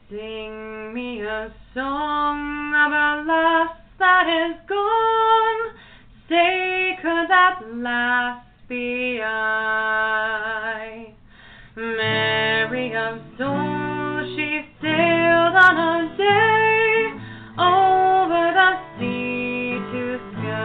Sing me a song of a lass that is gone. Say, could that lass be I? Mary of soul, she sailed on a day over the sea to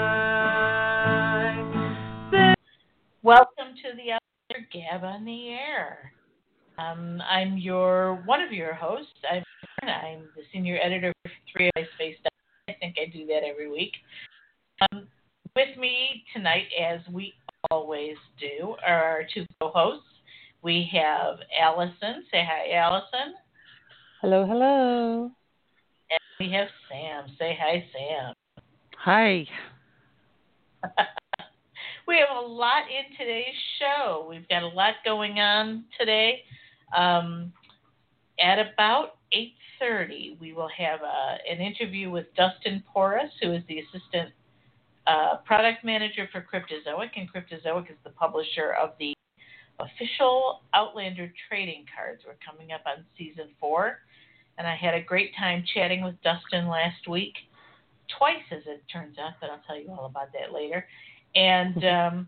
sky. Welcome to the other Gab on the Air. I'm one of your hosts. I'm the senior editor for 3i Space. I think I do that every week. With me tonight, as we always do, are our two co-hosts. We have Allison. Say hi, Allison. Hello, hello. And we have Sam. Say hi, Sam. Hi. We have a lot in today's show. We've got a lot going on today. At about 8:30, we will have an interview with Dustin Porras, who is the assistant product manager for Cryptozoic, and Cryptozoic is the publisher of the official Outlander trading cards. We're coming up on season 4, and I had a great time chatting with Dustin last week, twice as it turns out, but I'll tell you all about that later. And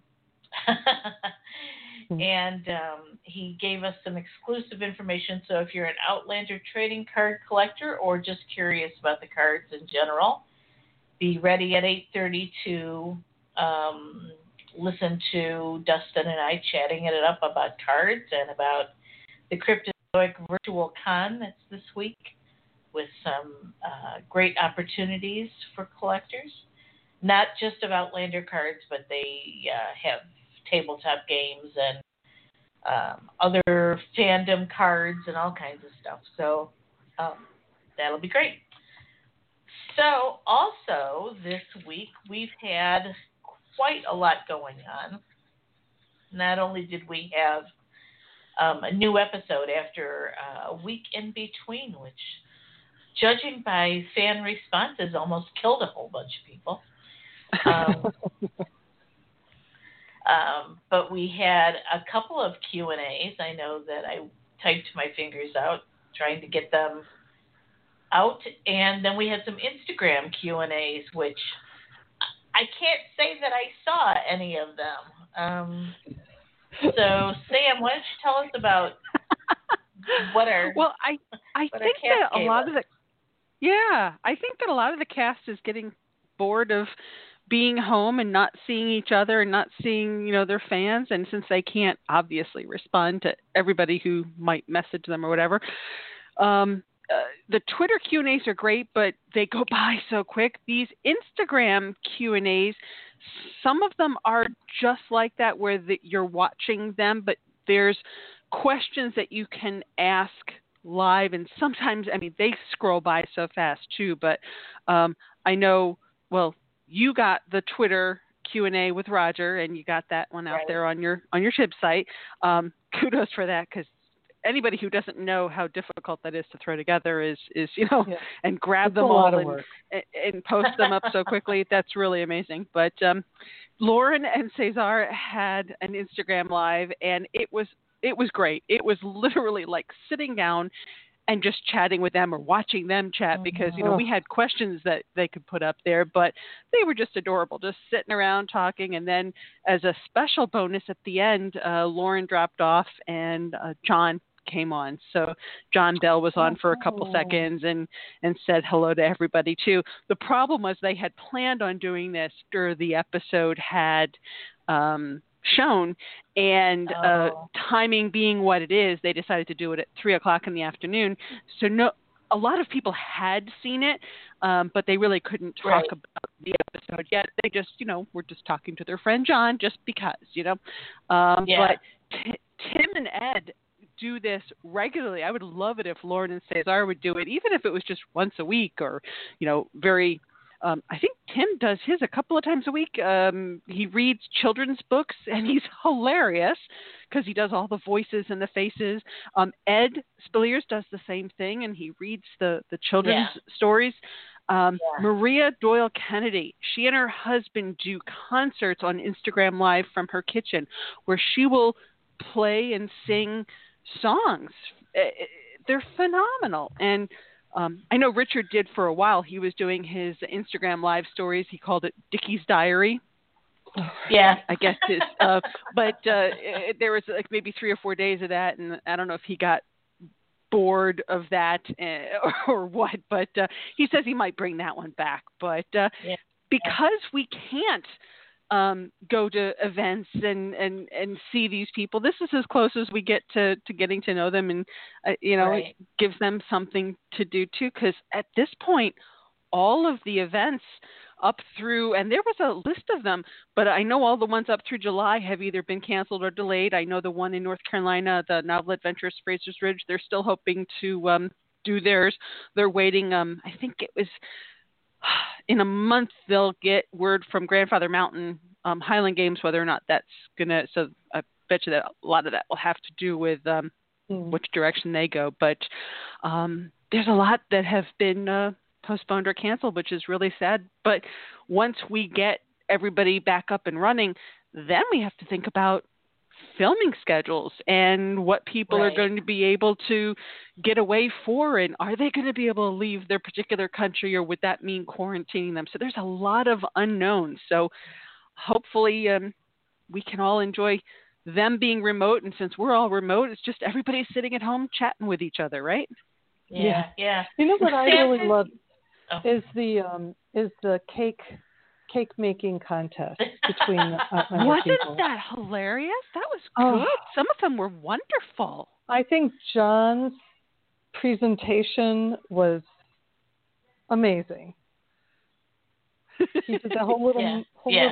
he gave us some exclusive information. So if you're an Outlander trading card collector or just curious about the cards in general, be ready at 8:30 to listen to Dustin and I chatting it up about cards and about the Cryptozoic Virtual Con that's this week with some great opportunities for collectors. Not just of Outlander cards, but they have tabletop games and other fandom cards and all kinds of stuff. So that'll be great. So also this week we've had quite a lot going on. Not only did we have a new episode after a week in between, which, judging by fan responses, almost killed a whole bunch of people. But we had a couple of Q&As. I know that I typed my fingers out trying to get them out. And then we had some Instagram Q&As, which I can't say that I saw any of them. So, Sam, why don't you tell us about what our Well, I think that a lot of a lot of the cast is getting bored of being home and not seeing each other and not seeing, their fans. And since they can't obviously respond to everybody who might message them or whatever, the Twitter Q&As are great, but they go by so quick. These Instagram Q&As, some of them are just like that, where you're watching them, but there's questions that you can ask live. And sometimes, they scroll by so fast too, but I know, you got the Twitter Q&A with Roger, and you got that one out there on your Chib site. Kudos for that, because anybody who doesn't know how difficult that is to throw together is and grab them all and post them up so quickly. That's really amazing. But Lauren and Cesar had an Instagram live, and it was great. It was literally like sitting down and just chatting with them or watching them chat, because, we had questions that they could put up there, but they were just adorable, just sitting around talking. And then as a special bonus at the end, Lauren dropped off and John came on. So John Bell was on for a couple seconds and said hello to everybody too. The problem was they had planned on doing this after the episode had shown, and timing being what it is, they decided to do it at 3:00 in the afternoon. So a lot of people had seen it, but they really couldn't talk about the episode yet. They just, were just talking to their friend John, just because, But Tim and Ed do this regularly. I would love it if Lauren and Cesar would do it, even if it was just once a week, or, very. I think Tim does his a couple of times a week. He reads children's books, and he's hilarious because he does all the voices and the faces. Ed Spilliers does the same thing, and he reads the children's stories. Maria Doyle Kennedy, she and her husband do concerts on Instagram Live from her kitchen, where she will play and sing songs they're phenomenal. And I know Richard did for a while. He was doing his Instagram live stories. He called it Dickie's Diary. Yeah, I guess but there was like maybe 3 or 4 days of that, and I don't know if he got bored of that or what. But he says he might bring that one back. But because we can't go to events and see these people, this is as close as we get to getting to know them, and it gives them something to do too. Because at this point, all of the events up through, and there was a list of them, but I know all the ones up through July have either been canceled or delayed. I know the one in North Carolina, the Novel Adventures Fraser's Ridge, they're still hoping to do theirs. They're waiting. I think it was in a month they'll get word from Grandfather Mountain Highland Games whether or not that's gonna. So I bet you that a lot of that will have to do with which direction they go. But there's a lot that have been postponed or canceled, which is really sad. But once we get everybody back up and running, then we have to think about filming schedules and what people are going to be able to get away for, and are they going to be able to leave their particular country, or would that mean quarantining them? So there's a lot of unknowns. So hopefully we can all enjoy them being remote, and since we're all remote, it's just everybody's sitting at home chatting with each other, right? Yeah. You know what I really love is the cake making contest between Wasn't people. that hilarious? That was good. Some of them were wonderful. I think John's presentation was amazing. He did the whole little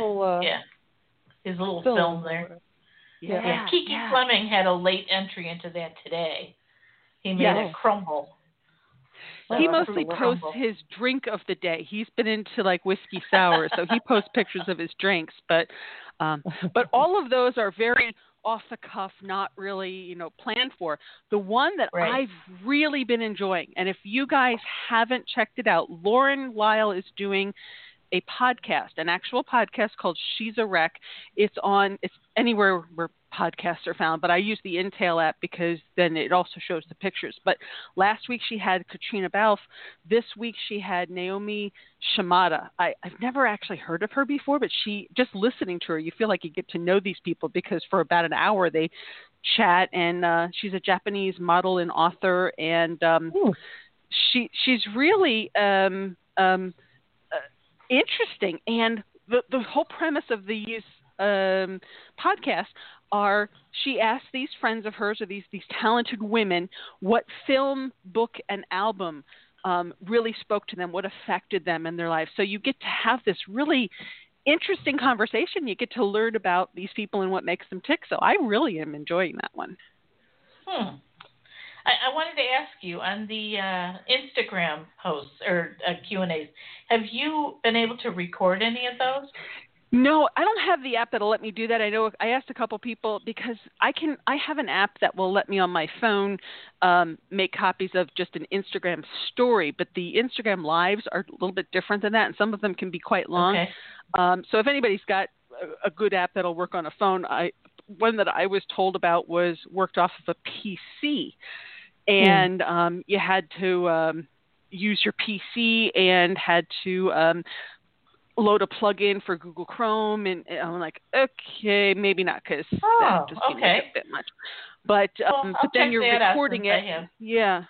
his little film there. Yeah. Kiki Fleming had a late entry into that today. He made it crumble. He mostly posts his drink of the day. He's been into like whiskey sour, so he posts pictures of his drinks. But all of those are very off the cuff, not really planned for. The one that I've really been enjoying, and if you guys haven't checked it out, Lauren Lyle is doing a podcast, an actual podcast called She's a Wreck. It's anywhere where podcasts are found, but I use the Intel app because then it also shows the pictures. But last week she had Katrina Balfe. This week she had Naomi Shimada. I've never actually heard of her before, but just listening to her, you feel like you get to know these people because for about an hour they chat, and she's a Japanese model and author, and she's really interesting. And the whole premise of these podcasts are, she asks these friends of hers, or these talented women, what film, book, and album really spoke to them, what affected them in their life. So you get to have this really interesting conversation. You get to learn about these people and what makes them tick. So I really am enjoying that one. I wanted to ask you, on the Instagram posts or Q&As, have you been able to record any of those? No, I don't have the app that'll let me do that. I know I asked a couple people because I have an app that will let me on my phone make copies of just an Instagram story, but the Instagram lives are a little bit different than that, and some of them can be quite long. Okay. So if anybody's got a good app that'll work on a phone, one that I was told about worked off of a PC, and you had to use your PC and had to load a plug-in for Google Chrome, and I'm like, okay, maybe not, because that just seems like a bit much. But then you're recording it. Yeah.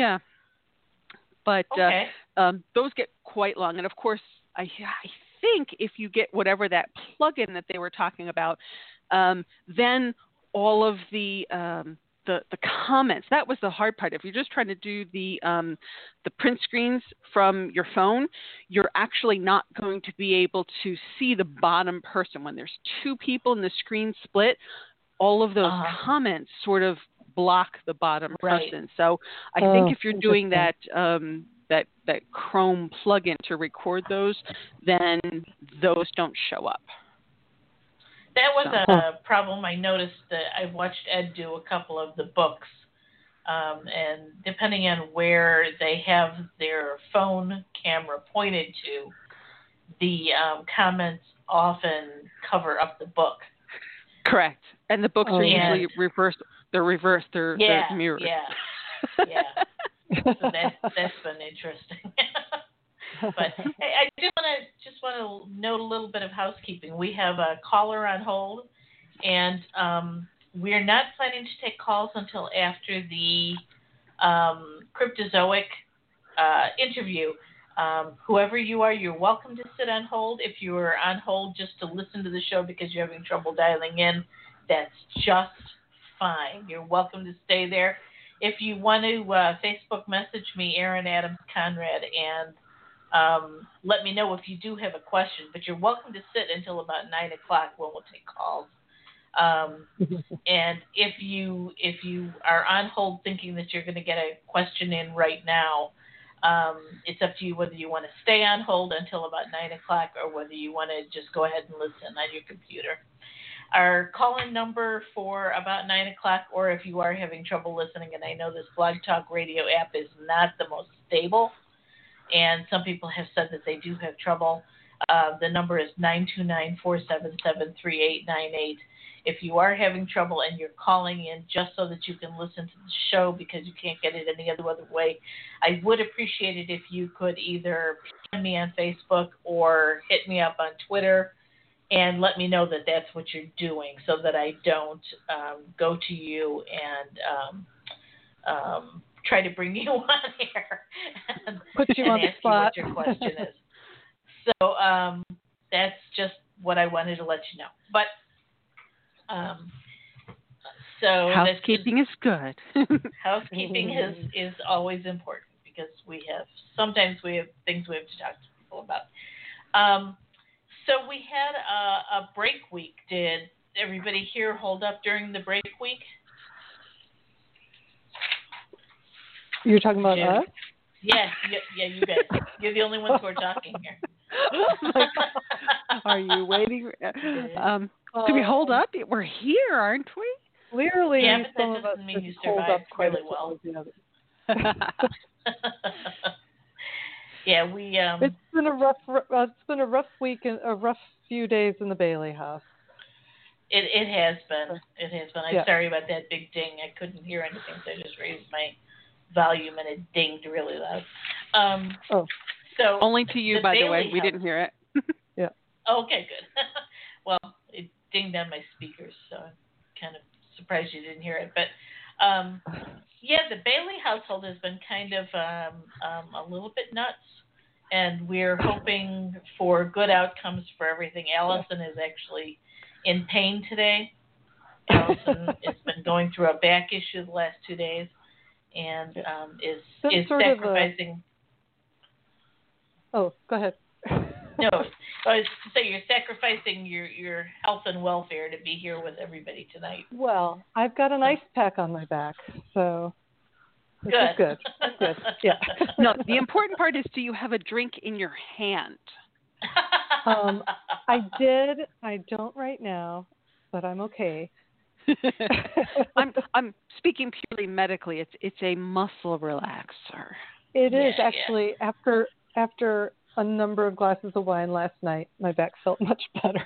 But those get quite long, and of course, I think if you get whatever that plug-in that they were talking about, then all of the comments, that was the hard part. If you're just trying to do the print screens from your phone, you're actually not going to be able to see the bottom person. When there's two people and the screen split, all of those comments sort of block the bottom person. So I think if you're doing that Chrome plugin to record those, then those don't show up. That was a problem I noticed. That I watched Ed do a couple of the books, and depending on where they have their phone camera pointed to, the comments often cover up the book. Correct, and the books are usually reversed. They're reversed. They're mirrored. Yeah. Yeah. So that's been interesting. But hey, I do want to note a little bit of housekeeping. We have a caller on hold, and we're not planning to take calls until after the cryptozoic interview. Whoever you are, you're welcome to sit on hold. If you are on hold just to listen to the show because you're having trouble dialing in, that's just fine. You're welcome to stay there. If you want to Facebook message me, Erin Adams Conrad, and let me know if you do have a question. But you're welcome to sit until about 9 o'clock when we'll take calls. And if you are on hold thinking that you're going to get a question in right now, it's up to you whether you want to stay on hold until about 9 o'clock or whether you want to just go ahead and listen on your computer. Our call-in number for about 9 o'clock, or if you are having trouble listening, and I know this Blog Talk Radio app is not the most stable, and some people have said that they do have trouble, the number is 929-477-3898. If you are having trouble and you're calling in just so that you can listen to the show because you can't get it any other way, I would appreciate it if you could either PM me on Facebook or hit me up on Twitter and let me know that that's what you're doing so that I don't go to you and try to bring you on here and put you on the spot. You what your question is. So that's just what I wanted to let you know. But so housekeeping is good. Housekeeping is always important because sometimes we have things we have to talk to people about. So we had a break week. Did everybody here hold up during the break week? You're talking about us? Yeah, you guys. You're the only ones who are talking here. Are you waiting? Do we hold up? We're here, aren't we? Clearly, yeah, but some that of us doesn't mean you hold up survived quite really well. well. Yeah, we. It's been a rough week and a rough few days in the Bailey house. It has been. It has been. I'm yeah. sorry about that big ding. I couldn't hear anything, so I just raised my volume and it dinged really loud. So only to you, by Bailey the way. We house. didn't hear it. Yeah. Okay, good. Well, it dinged on my speakers, so I'm kind of surprised you didn't hear it. But yeah, the Bailey household has been kind of a little bit nuts, and we're hoping for good outcomes for everything. Allison is actually in pain today. Allison has been going through a back issue the last 2 days, and is sacrificing. Oh, go ahead. No, I was to say you're sacrificing your health and welfare to be here with everybody tonight. Well, I've got an ice pack on my back, so this is good. That's good. Yeah. No, the important part is, do you have a drink in your hand? I did. I don't right now, but I'm okay. I'm speaking purely medically. It's a muscle relaxer. It is actually after a number of glasses of wine last night, my back felt much better.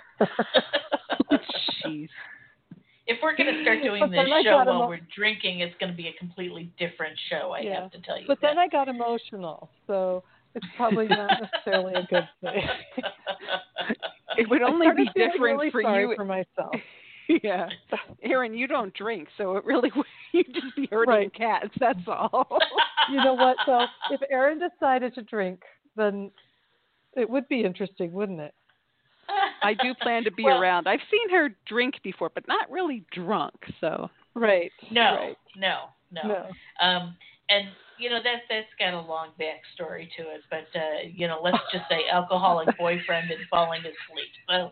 Jeez. If we're going to start doing this show while we're drinking, it's going to be a completely different show, I have to tell you. But then I got emotional, so it's probably not necessarily a good thing. It would only be different really for sorry you. For myself. Yeah. Erin, you don't drink, so it really you'd just be hurting cats, that's all. You know what, though? If Erin decided to drink, then it would be interesting, wouldn't it? I do plan to be around. I've seen her drink before, but not really drunk, so. Right. No. And, that's got a long backstory to it, but, let's just say alcoholic boyfriend and falling asleep. So,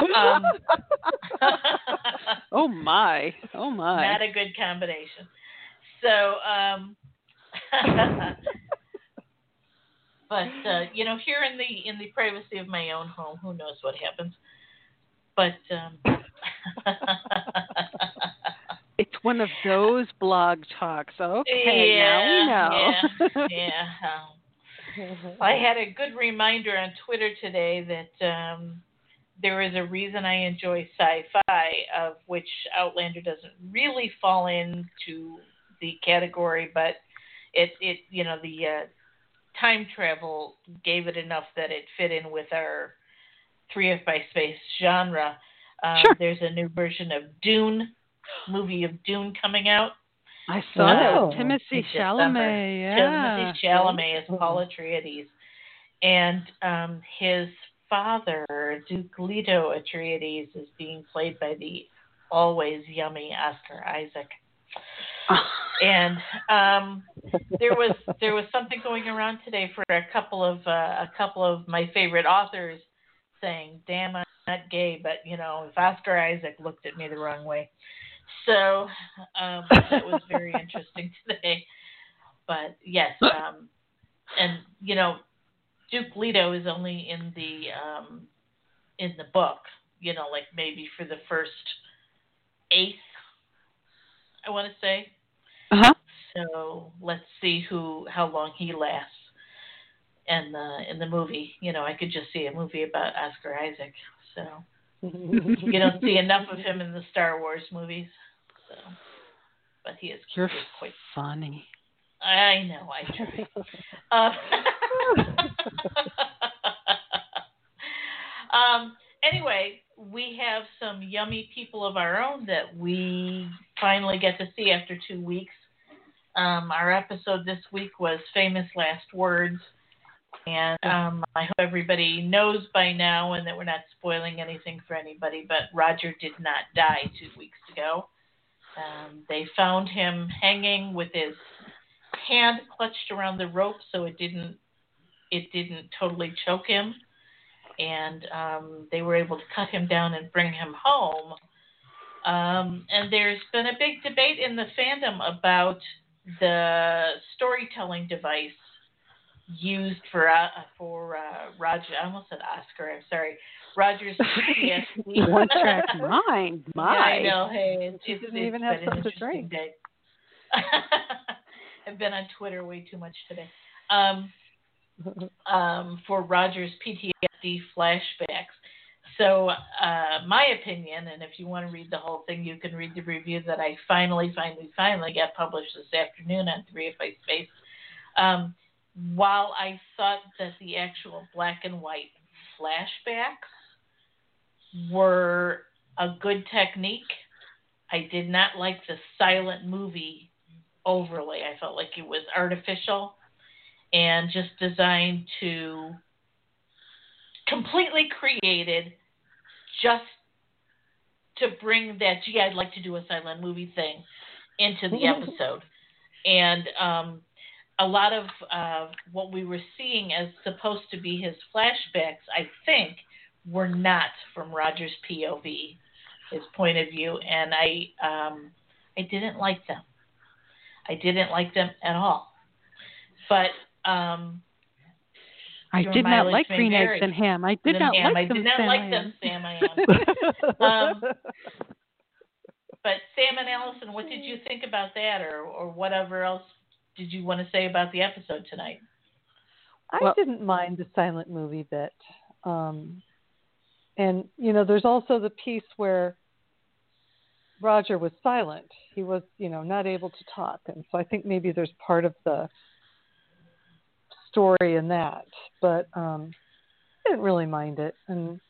Oh my. Not a good combination. So, but here in the privacy of my own home, who knows what happens? But it's one of those blog talks. Okay, now we know. I had a good reminder on Twitter today that there is a reason I enjoy sci-fi, of which Outlander doesn't really fall into the category, but it the time travel gave it enough that it fit in with our 3F by Space genre. Sure. There's a new version of Dune, movie of Dune coming out. I saw that with Timothée Chalamet. Yeah. Timothée Chalamet as Paul Atreides, and his father, Duke Leto Atreides, is being played by the always yummy Oscar Isaac. And there was something going around today for a couple of my favorite authors saying, "Damn, I'm not gay, but if Oscar Isaac looked at me the wrong way." So that was very interesting today. But yes, and Duke Leto is only in the book, like maybe for the first eighth, I want to say. Uh-huh. So let's see how long he lasts in the movie. I could just see a movie about Oscar Isaac. So you don't see enough of him in the Star Wars movies. So, but he is quite funny. I know. I try. Anyway, we have some yummy people of our own that we finally get to see after 2 weeks. Our episode this week was Famous Last Words. And I hope everybody knows by now and that we're not spoiling anything for anybody, but Roger did not die 2 weeks ago. They found him hanging with his hand clutched around the rope so it didn't totally choke him. And they were able to cut him down and bring him home. And there's been a big debate in the fandom about the storytelling device used for Roger. I almost said Oscar. I'm sorry. Roger's PTSD. One track mind. Yeah, I know. Hey, she didn't even have something to drink. Day. I've been on Twitter way too much today. For Roger's PTSD flashbacks. So my opinion, and if you want to read the whole thing, you can read the review that I finally got published this afternoon on 3F by Space. While I thought that the actual black and white flashbacks were a good technique, I did not like the silent movie overlay. I felt like it was artificial and just designed to completely created just to bring that, gee, I'd like to do a silent movie thing into the episode. And a lot of what we were seeing as supposed to be his flashbacks, I think, were not from Roger's POV, his point of view, and I didn't like them. I didn't like them at all. But I did not like green eggs and ham. I did not like them, Sam. I am. But Sam and Allison, what did you think about that, or whatever else did you want to say about the episode tonight? I didn't mind the silent movie bit. And, there's also the piece where Roger was silent. He was, not able to talk. And so I think maybe there's part of the story in that. But I didn't really mind it. And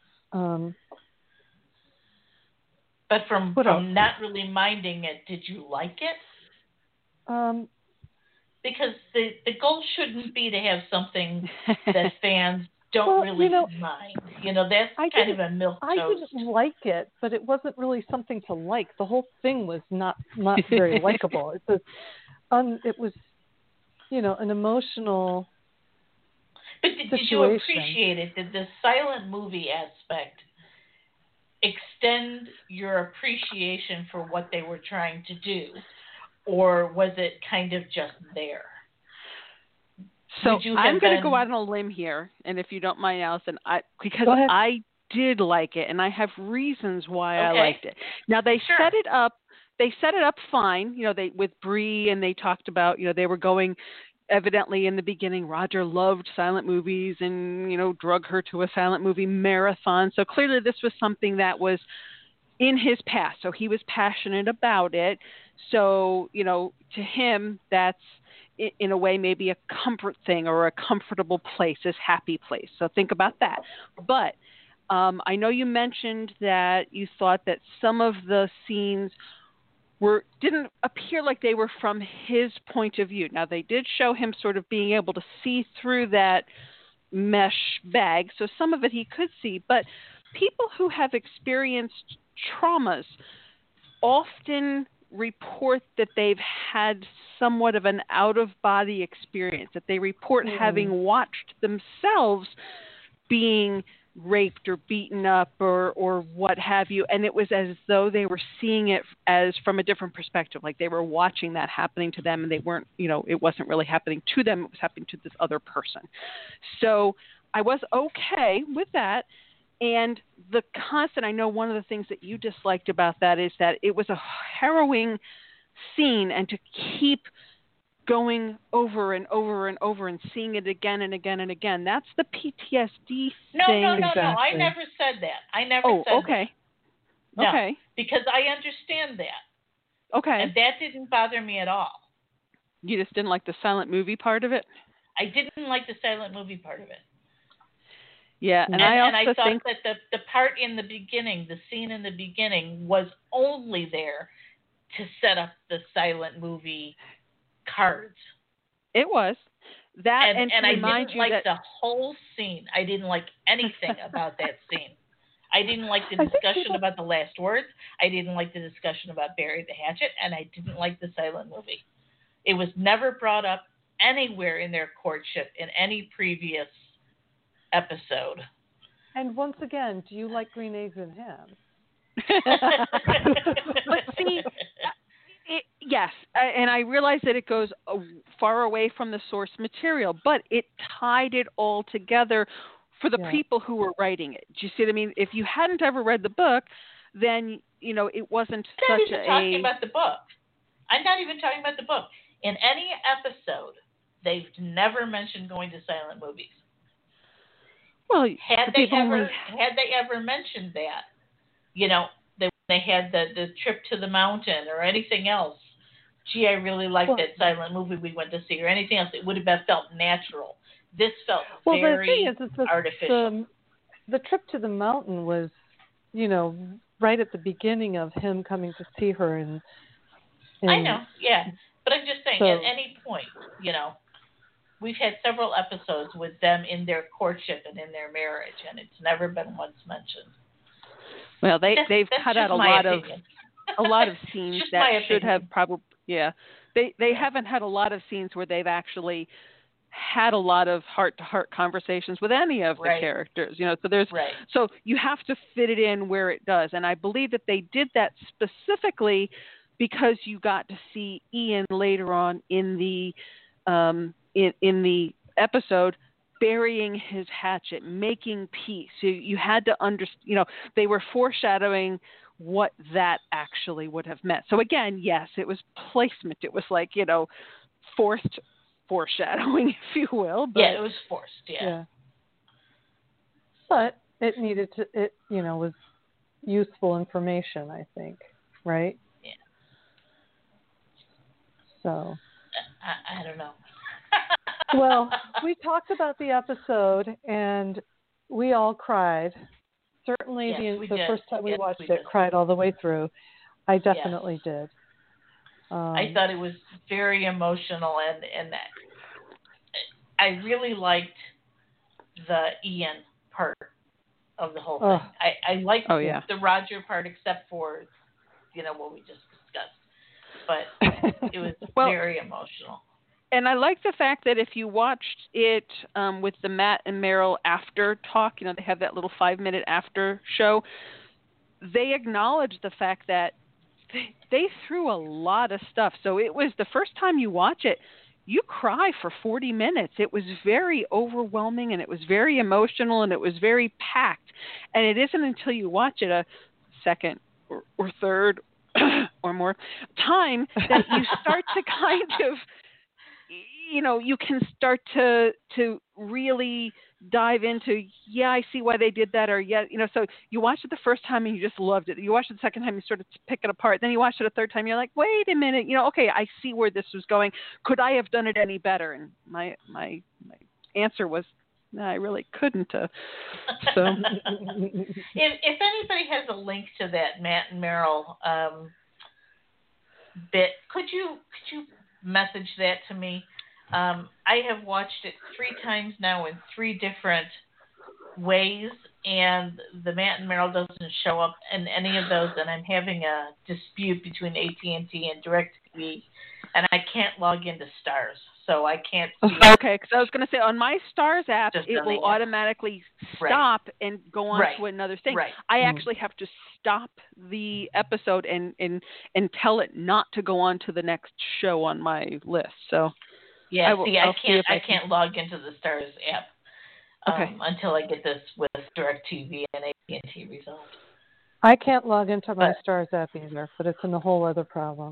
but from not really minding it, did you like it? Because the goal shouldn't be to have something that fans don't really mind. That's kind of a milquetoast. I didn't like it, but it wasn't really something to like. The whole thing was not very likable. It was, an emotional But did you appreciate it? Did the silent movie aspect extend your appreciation for what they were trying to do? Or was it kind of just there? So I'm going to go out on a limb here, and if you don't mind, Allison, because I did like it, and I have reasons why I liked it. Now they set it up. They set it up fine, with Bree, and they talked about, they were going. Evidently, in the beginning, Roger loved silent movies, and drug her to a silent movie marathon. So clearly, this was something that was in his past. So he was passionate about it. So to him, that's in a way, maybe a comfort thing or a comfortable place, this happy place. So think about that. But I know you mentioned that you thought that some of the scenes didn't appear like they were from his point of view. Now, they did show him sort of being able to see through that mesh bag, so some of it he could see. But people who have experienced traumas often report that they've had somewhat of an out-of-body experience, that they report having watched themselves being raped or beaten up or what have you, and it was as though they were seeing it as from a different perspective, like they were watching that happening to them, and they weren't, it wasn't really happening to them, it was happening to this other person. So I was okay with that. And the constant, I know one of the things that you disliked about that is that it was a harrowing scene, and to keep going over and over and over and seeing it again and again and again. That's the PTSD No, thing. No, I never said that. I never said okay. that. No, okay. Because I understand that. Okay. And that didn't bother me at all. You just didn't like the silent movie part of it? I didn't like the silent movie part of it. Yeah, and I thought think that the part in the beginning, the scene in the beginning, was only there to set up the silent movie cards. It was that, and I remind didn't you like that the whole scene. I didn't like anything about that scene. I didn't like the discussion about the last words. I didn't like the discussion about Bury the Hatchet, and I didn't like the silent movie. It was never brought up anywhere in their courtship in any previous episode. And once again, do you like green eggs and ham? But see, yes, and I realize that it goes far away from the source material, but it tied it all together for the people who were writing it. Do you see what I mean? If you hadn't ever read the book, then it wasn't I'm such not even talking about the book. I'm not even talking about the book. In any episode, they've never mentioned going to silent movies. Well, had they ever mentioned that, they had the trip to the mountain or anything else. Gee, I really liked that silent movie we went to see, or anything else. It would have felt natural. This felt very artificial. The trip to the mountain was, right at the beginning of him coming to see her, and I know, yeah, but I'm just saying, at any point, we've had several episodes with them in their courtship and in their marriage, and it's never been once mentioned. Well, they've cut out a lot of scenes that should have probably They haven't had a lot of scenes where they've actually had a lot of heart-to-heart conversations with any of the characters. So you have to fit it in where it does, and I believe that they did that specifically because you got to see Ian later on in the in the episode burying his hatchet, making peace. So you had to understand, they were foreshadowing what that actually would have meant. So again, yes, it was placement. It was like, forced foreshadowing, if you will. But, yeah, it was forced, yeah. But it needed to, it was useful information, I think, right? Yeah. So. I don't know. Well, we talked about the episode, and we all cried. Certainly, the first time we watched it, cried all the way through. I definitely did. I thought it was very emotional, and I really liked the Ian part of the whole thing. I liked the Roger part, except for what we just discussed, but it was very emotional. And I like the fact that if you watched it with the Matt and Meryl after talk, they have that little 5-minute after show, they acknowledge the fact that they threw a lot of stuff. So it was the first time you watch it, you cry for 40 minutes. It was very overwhelming, and it was very emotional, and it was very packed. And it isn't until you watch it a second or third or more time that you start to kind of you can start to really dive into, I see why they did that, or so you watch it the first time and you just loved it. You watch it the second time, you sort of pick it apart. Then you watch it a third time, you're like, wait a minute, okay, I see where this was going. Could I have done it any better? And my answer was, no, I really couldn't. So, if anybody has a link to that Matt and Meryl bit, could you message that to me? I have watched it 3 times now in 3 different ways, and the Matt and Meryl doesn't show up in any of those, and I'm having a dispute between AT&T and DirecTV, and I can't log into Stars, so I can't see Okay, because I was going to say, on my Stars app, it will automatically stop and go on to another thing. Right. I actually have to stop the episode and tell it not to go on to the next show on my list. So yeah, I can't log into the Stars app until I get this with DirecTV and AT&T resolved. I can't log into my Stars app either, but it's a whole other problem.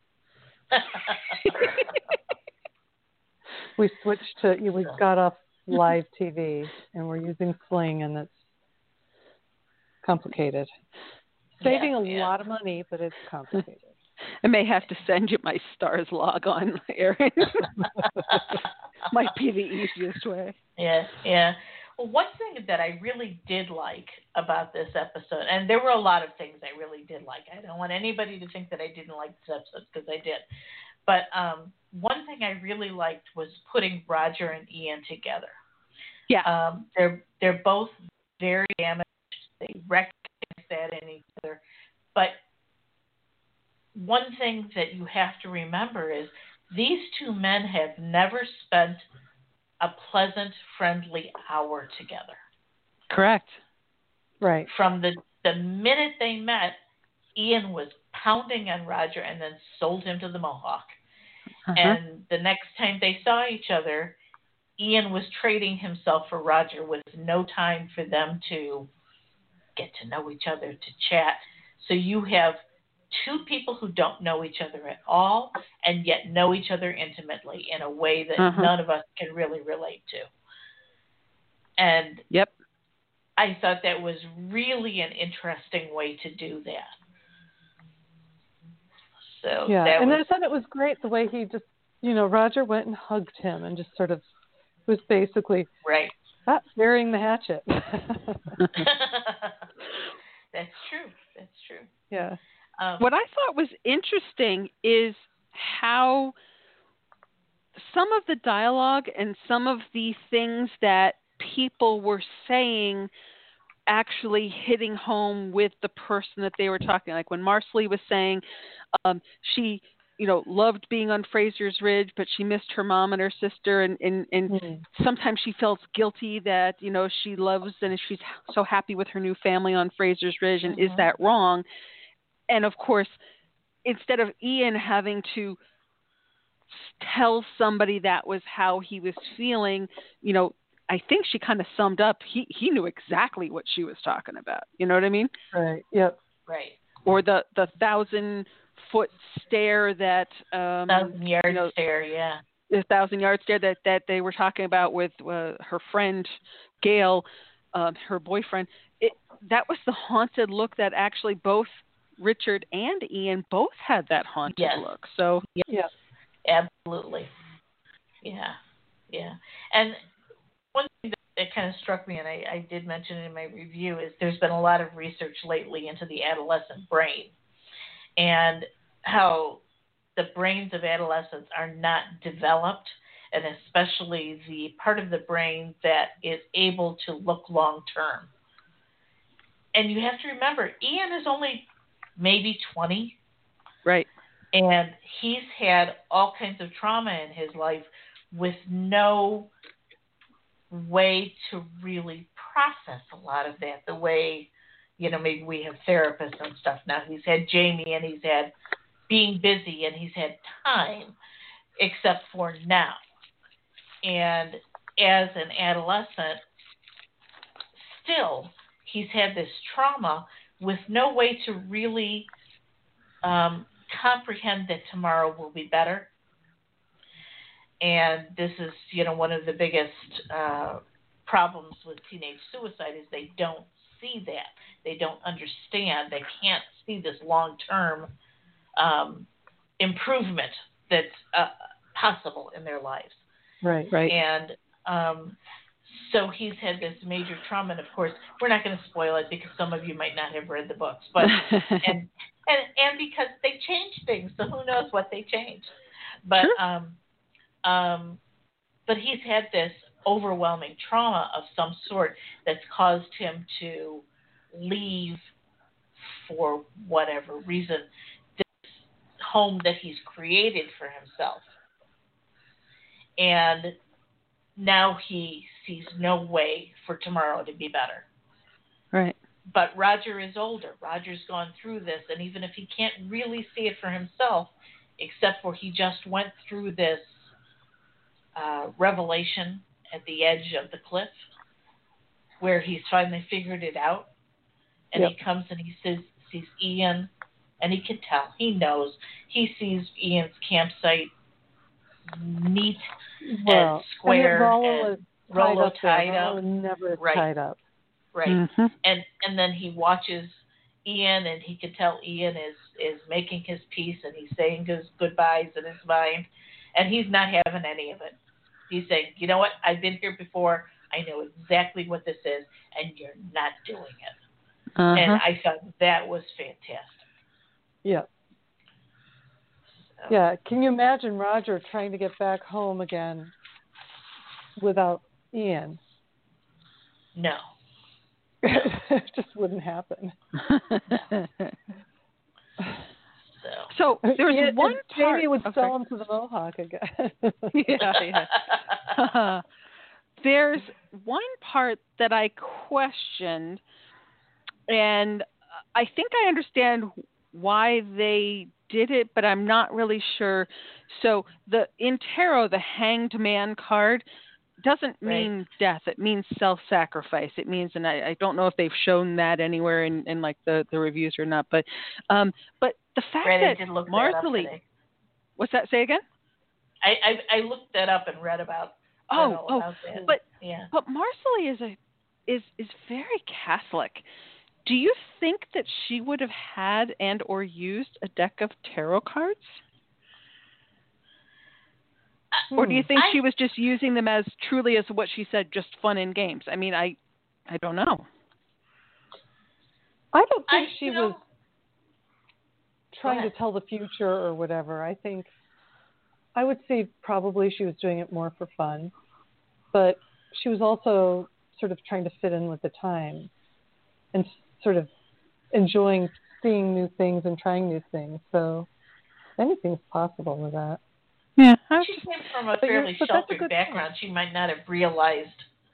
We switched to, we got off live TV and we're using Sling, and it's complicated. Saving a lot of money, but it's complicated. I may have to send you my Stars log on, Erin. Might be the easiest way. Yeah. Well, one thing that I really did like about this episode, and there were a lot of things I really did like. I don't want anybody to think that I didn't like this episode, because I did. But one thing I really liked was putting Roger and Ian together. Yeah. They're both very damaged. They recognize that in each other. But one thing that you have to remember is these 2 men have never spent a pleasant, friendly hour together. Correct. Right. From the minute they met, Ian was pounding on Roger and then sold him to the Mohawk. And the next time they saw each other, Ian was trading himself for Roger with no time for them to get to know each other, to chat. So you have 2 people who don't know each other at all and yet know each other intimately in a way that none of us can really relate to. And I thought that was really an interesting way to do that. So I thought it was great the way he just, Roger went and hugged him and just sort of was basically burying the hatchet. That's true. Yeah. What I thought was interesting is how some of the dialogue and some of the things that people were saying actually hitting home with the person that they were talking. Like when Marcelly was saying she, loved being on Fraser's Ridge, but she missed her mom and her sister, and sometimes she felt guilty that, she loves and she's so happy with her new family on Fraser's Ridge, and is that wrong? And of course, instead of Ian having to tell somebody that was how he was feeling, I think she kind of summed up. He knew exactly what she was talking about. You know what I mean? Right. Yep. Right. Or the 1,000-foot stare that 1,000-yard stare. Yeah. The 1,000-yard stare that they were talking about with her friend Gail, her boyfriend. That was the haunted look that actually both Richard and Ian both had, that haunted look. So absolutely. Yeah. And one thing that kind of struck me, and I did mention it in my review, is there's been a lot of research lately into the adolescent brain and how the brains of adolescents are not developed, and especially the part of the brain that is able to look long term. And you have to remember, Ian is only maybe 20. Right. And he's had all kinds of trauma in his life with no way to really process a lot of that the way, maybe we have therapists and stuff now. He's had Jamie, and he's had being busy, and he's had time, except for now. And as an adolescent, still, he's had this trauma with no way to really comprehend that tomorrow will be better. And this is, one of the biggest problems with teenage suicide is they don't see that. They don't understand. They can't see this long-term improvement that's possible in their lives. Right. And so he's had this major trauma, and of course, we're not going to spoil it because some of you might not have read the books, but and because they changed things, so who knows what they changed. But but he's had this overwhelming trauma of some sort that's caused him to leave, for whatever reason, this home that he's created for himself. And now he sees no way for tomorrow to be better. Right. But Roger is older. Roger's gone through this, and even if he can't really see it for himself, except for he just went through this revelation at the edge of the cliff where he's finally figured it out, and he comes and he sees Ian, and he can tell. He knows. He sees Ian's campsite neat and square and Rollo tied up. Rollo never tied up. Right. Mm-hmm. And then he watches Ian, and he can tell Ian is making his peace, and he's saying his goodbyes in his mind, and he's not having any of it. He's saying, you know what, I've been here before. I know exactly what this is, and you're not doing it. Uh-huh. And I thought that was fantastic. Yeah. So. Yeah. Can you imagine Roger trying to get back home again without Ian? No. It just wouldn't happen. So there's one part. Jamie would sell him to the Mohawk again. Yeah. There's one part that I questioned, and I think I understand why they did it, but I'm not really sure. So in tarot, the Hanged Man card doesn't mean death. It means self-sacrifice. It means, and I don't know if they've shown that anywhere in like the reviews or not, but the fact that Marsali, what's that? Say again? I looked that up and read about. About that. But Marsali is very Catholic. Do you think that she would have had and or used a deck of tarot cards? Or do you think she was just using them as truly as what she said, just fun and games? I mean, I don't know. I don't think she was trying to tell the future or whatever. I think I would say probably she was doing it more for fun, but she was also sort of trying to fit in with the time and sort of enjoying seeing new things and trying new things. So anything's possible with that. Yeah, she came from a fairly sheltered background. She might not have realized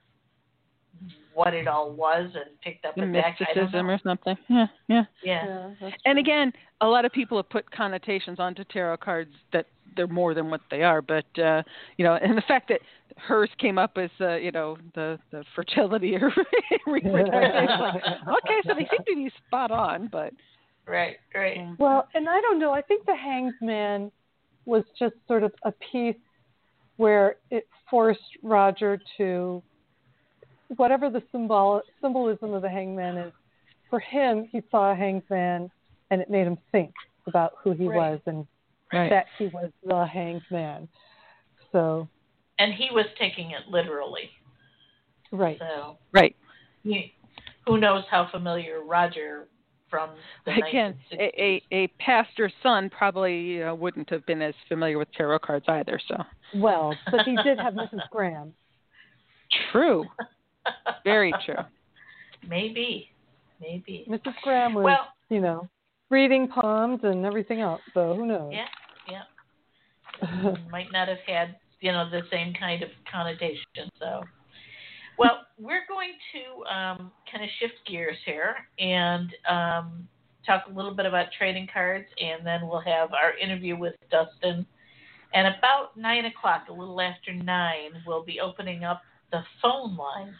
what it all was and picked up a deck. Mysticism or something. Yeah. And again, a lot of people have put connotations onto tarot cards that they're more than what they are. But and the fact that hers came up as the fertility or reproduction, like, okay, so they seem to be spot on. But right. Well, and I don't know. I think the Hanged Man was just sort of a piece where it forced Roger to, whatever the symbolism of the Hanged Man is, for him, he saw a Hanged Man and it made him think about who he was and that he was the Hanged Man. So. And he was taking it literally. Right. So. Right. Who knows how familiar Roger from the again, 1960s. a pastor's son probably wouldn't have been as familiar with tarot cards either. So. Well, but he did have Mrs. Graham. True. Very true. Maybe. Mrs. Graham was, reading palms and everything else. So who knows? Yeah. Might not have had, the same kind of connotation. So. Well, we're going to kind of shift gears here and talk a little bit about trading cards, and then we'll have our interview with Dustin. And about 9 o'clock, a little after 9, we'll be opening up the phone line.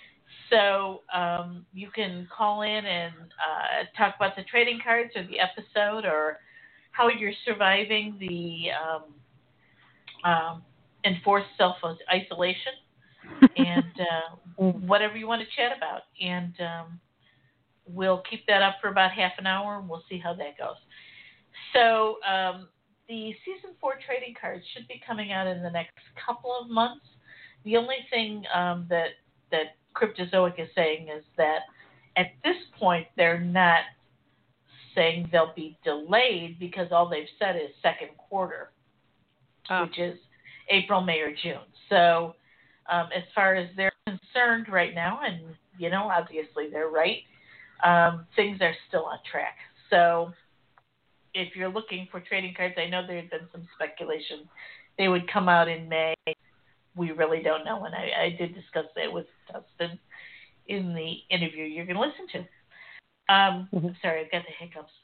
So you can call in and talk about the trading cards or the episode or how you're surviving the enforced self-isolation and whatever you want to chat about. And we'll keep that up for about half an hour, and we'll see how that goes. So the Season 4 trading cards should be coming out in the next couple of months. The only thing that Cryptozoic is saying is that at this point they're not saying they'll be delayed because all they've said is second quarter, which is April, May, or June. So as far as they're concerned right now, and, you know, obviously they're right, things are still on track. So if you're looking for trading cards, I know there had been some speculation they would come out in May. We really don't know, and I did discuss that with Dustin in the interview you're going to listen to. Sorry, I've got the hiccups.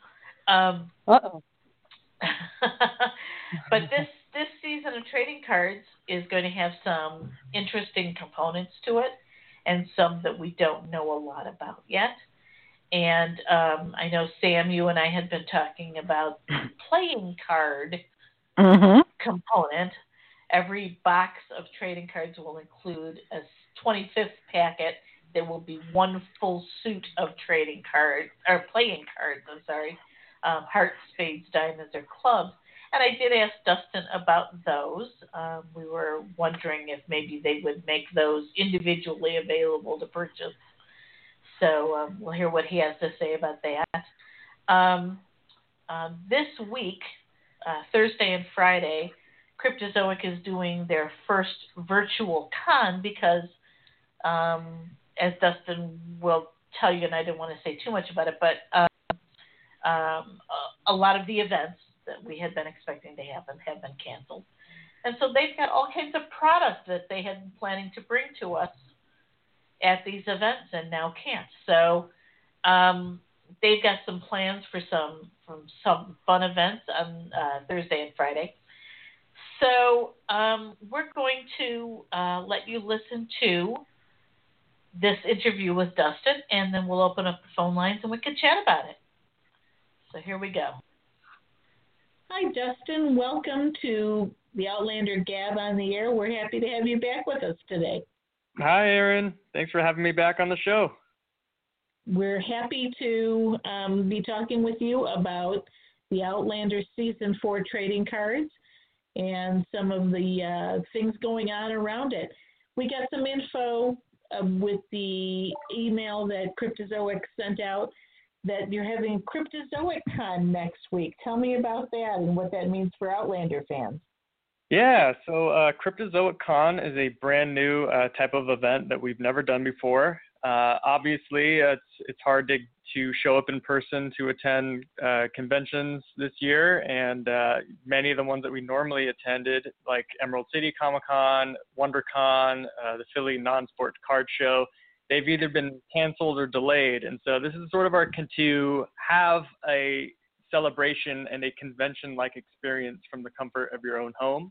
But this season of trading cards is going to have some interesting components to it, and some that we don't know a lot about yet. And I know, Sam, you and I had been talking about the playing card component. Every box of trading cards will include a 25th packet. There will be one full suit of trading cards, or playing cards, hearts, spades, diamonds, or clubs. And I did ask Dustin about those. We were wondering if maybe they would make those individually available to purchase. So we'll hear what he has to say about that. This week, Thursday and Friday, Cryptozoic is doing their first virtual con because, as Dustin will tell you, and I didn't want to say too much about it, but a lot of the events that we had been expecting to happen have been canceled. And so they've got all kinds of product that they had been planning to bring to us at these events and now can't. So they've got some plans for some fun events on Thursday and Friday. So we're going to let you listen to this interview with Dustin, and then we'll open up the phone lines and we can chat about it. So here we go. Hi, Dustin. Welcome to the Outlander Gab on the Air. We're happy to have you back with us today. Hi, Erin. Thanks for having me back on the show. We're happy to be talking with you about the Outlander Season 4 trading cards and some of the things going on around it. We got some info with the email that Cryptozoic sent out that you're having Cryptozoic Con next week. Tell me about that and what that means for Outlander fans. Yeah, so Cryptozoic Con is a brand new type of event that we've never done before. Obviously, it's hard to show up in person to attend conventions this year, and many of the ones that we normally attended, like Emerald City Comic-Con, WonderCon, the Philly Non-Sport Card Show, they've either been canceled or delayed. And so this is sort of our to have a celebration and a convention-like experience from the comfort of your own home.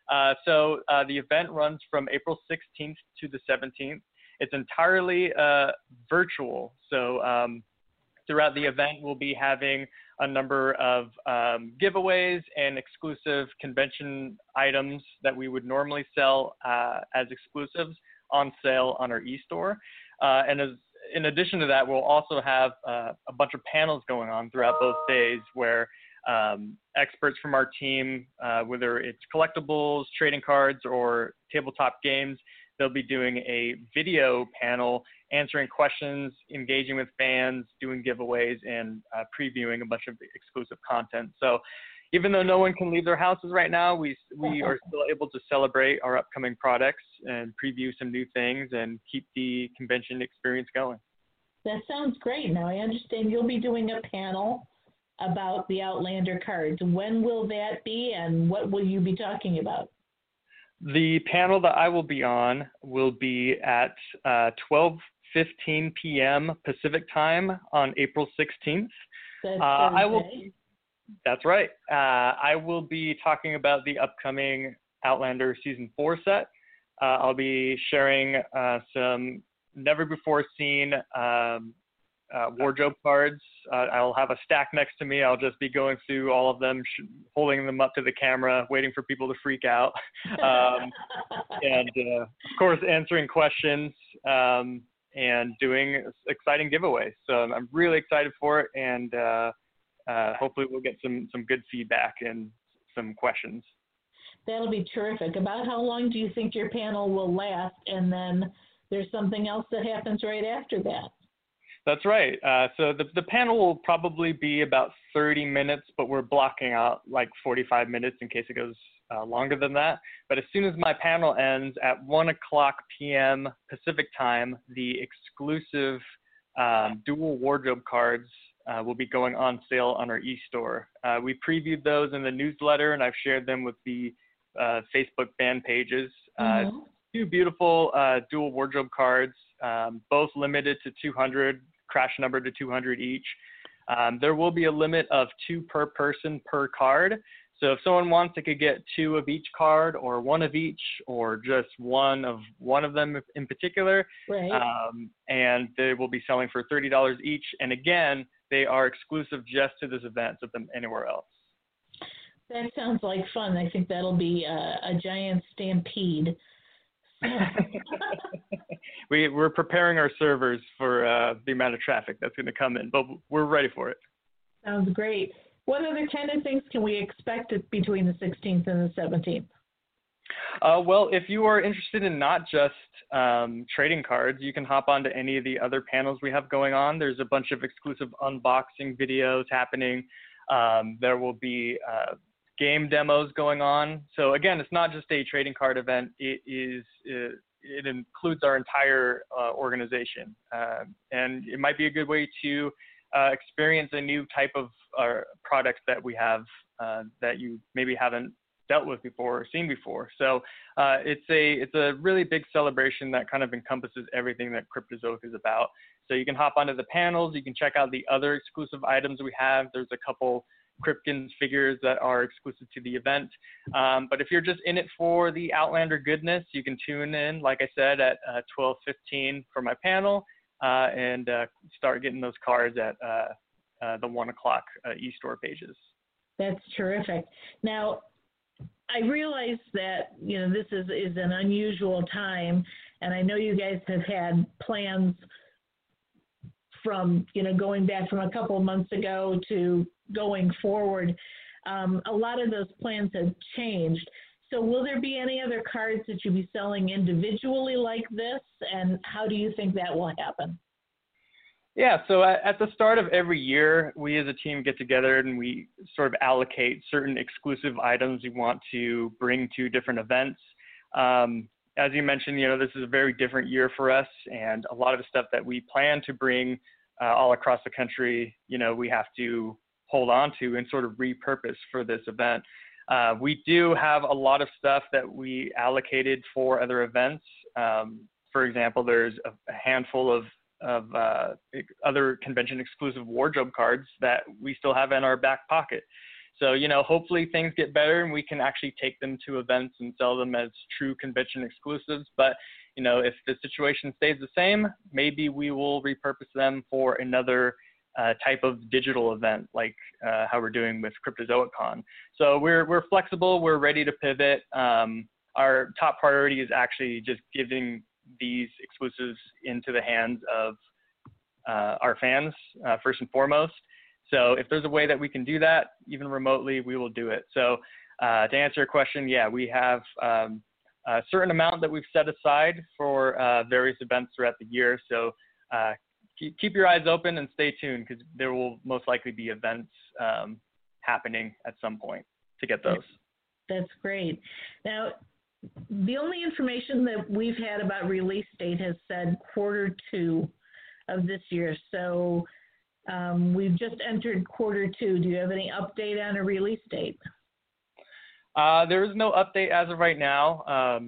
So the event runs from April 16th to the 17th. It's entirely virtual. So throughout the event, we'll be having a number of giveaways and exclusive convention items that we would normally sell as exclusives on sale on our e-store. And in addition to that, we'll also have a bunch of panels going on throughout both days where experts from our team, whether it's collectibles, trading cards, or tabletop games, they'll be doing a video panel, answering questions, engaging with fans, doing giveaways, and previewing a bunch of exclusive content. So even though no one can leave their houses right now, we are still able to celebrate our upcoming products and preview some new things and keep the convention experience going. That sounds great. Now, I understand you'll be doing a panel about the Outlander cards. When will that be, and what will you be talking about? The panel that I will be on will be at 12:15 p.m. Pacific time on April 16th. That's right. I will be talking about the upcoming Outlander Season 4 set. I'll be sharing some never-before-seen wardrobe cards. I'll have a stack next to me. I'll just be going through all of them, holding them up to the camera, waiting for people to freak out. And of course, answering questions and doing exciting giveaways. So I'm really excited for it. And hopefully we'll get some good feedback and some questions. That'll be terrific. About how long do you think your panel will last? And then there's something else that happens right after that. That's right. So the panel will probably be about 30 minutes, but we're blocking out like 45 minutes in case it goes longer than that. But as soon as my panel ends at 1:00 p.m. Pacific time, the exclusive dual wardrobe cards will be going on sale on our e-store. We previewed those in the newsletter, and I've shared them with the Facebook fan pages. Two beautiful dual wardrobe cards, both limited to 200, crash number to 200 each. There will be a limit of 2 per person per card. So if someone wants, they could get 2 of each card, or 1 of each, or just one of them in particular. Right. And they will be selling for $30 each. And again, they are exclusive just to this event, so them anywhere else. That sounds like fun. I think that'll be a giant stampede. We're preparing our servers for the amount of traffic that's going to come in, but we're ready for it. Sounds great. What other kind of things can we expect between the 16th and the 17th? Well, if you are interested in not just trading cards, you can hop onto any of the other panels we have going on. There's a bunch of exclusive unboxing videos happening. There will be game demos going on. So again, it's not just a trading card event. It includes our entire organization, and it might be a good way to experience a new type of products that we have that you maybe haven't dealt with before or seen before. So it's a really big celebration that kind of encompasses everything that Cryptozoic is about. So you can hop onto the panels, you can check out the other exclusive items we have. There's a couple Cryptkins figures that are exclusive to the event. But if you're just in it for the Outlander goodness, you can tune in, like I said, at 12:15 for my panel and start getting those cards at the 1:00 e-store pages. That's terrific. Now, I realize that, this is an unusual time, and I know you guys have had plans from, going back from a couple of months ago to going forward. A lot of those plans have changed. So will there be any other cards that you'll be selling individually like this, and how do you think that will happen? Yeah, so at the start of every year, we as a team get together and we sort of allocate certain exclusive items we want to bring to different events. As you mentioned, this is a very different year for us, and a lot of the stuff that we plan to bring all across the country, we have to hold on to and sort of repurpose for this event. We do have a lot of stuff that we allocated for other events. For example, there's a handful of other convention exclusive wardrobe cards that we still have in our back pocket. So, hopefully things get better and we can actually take them to events and sell them as true convention exclusives. But, if the situation stays the same, maybe we will repurpose them for another type of digital event, like how we're doing with CryptozoicCon. So we're flexible. We're ready to pivot. Our top priority is actually just giving these exclusives into the hands of our fans, first and foremost. So if there's a way that we can do that, even remotely, we will do it. So to answer your question, yeah, we have a certain amount that we've set aside for various events throughout the year. So keep your eyes open and stay tuned, because there will most likely be events happening at some point to get those. That's great. Now, the only information that we've had about release date has said Q2 of this year. So we've just entered Q2. Do you have any update on a release date? There is no update as of right now.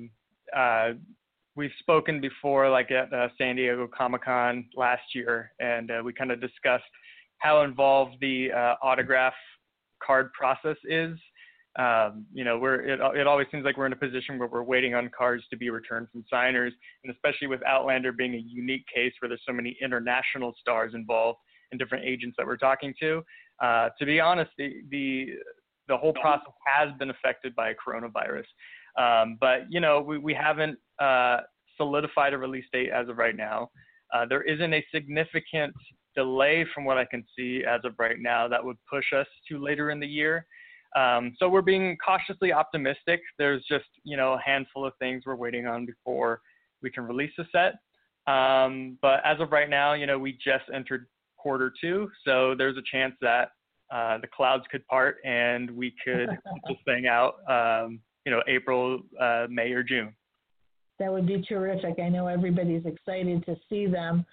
We've spoken before, like at San Diego Comic-Con last year, and we kind of discussed how involved the autograph card process is. it always seems like we're in a position where we're waiting on cards to be returned from signers, and especially with Outlander being a unique case where there's so many international stars involved and different agents that we're talking to. To be honest, the whole process has been affected by coronavirus. But we haven't solidified a release date as of right now. There isn't a significant delay from what I can see as of right now that would push us to later in the year. So we're being cautiously optimistic. There's just, a handful of things we're waiting on before we can release the set. But as of right now, we just entered Q2, so there's a chance that the clouds could part and we could put this thing out, April, May, or June. That would be terrific. I know everybody's excited to see them.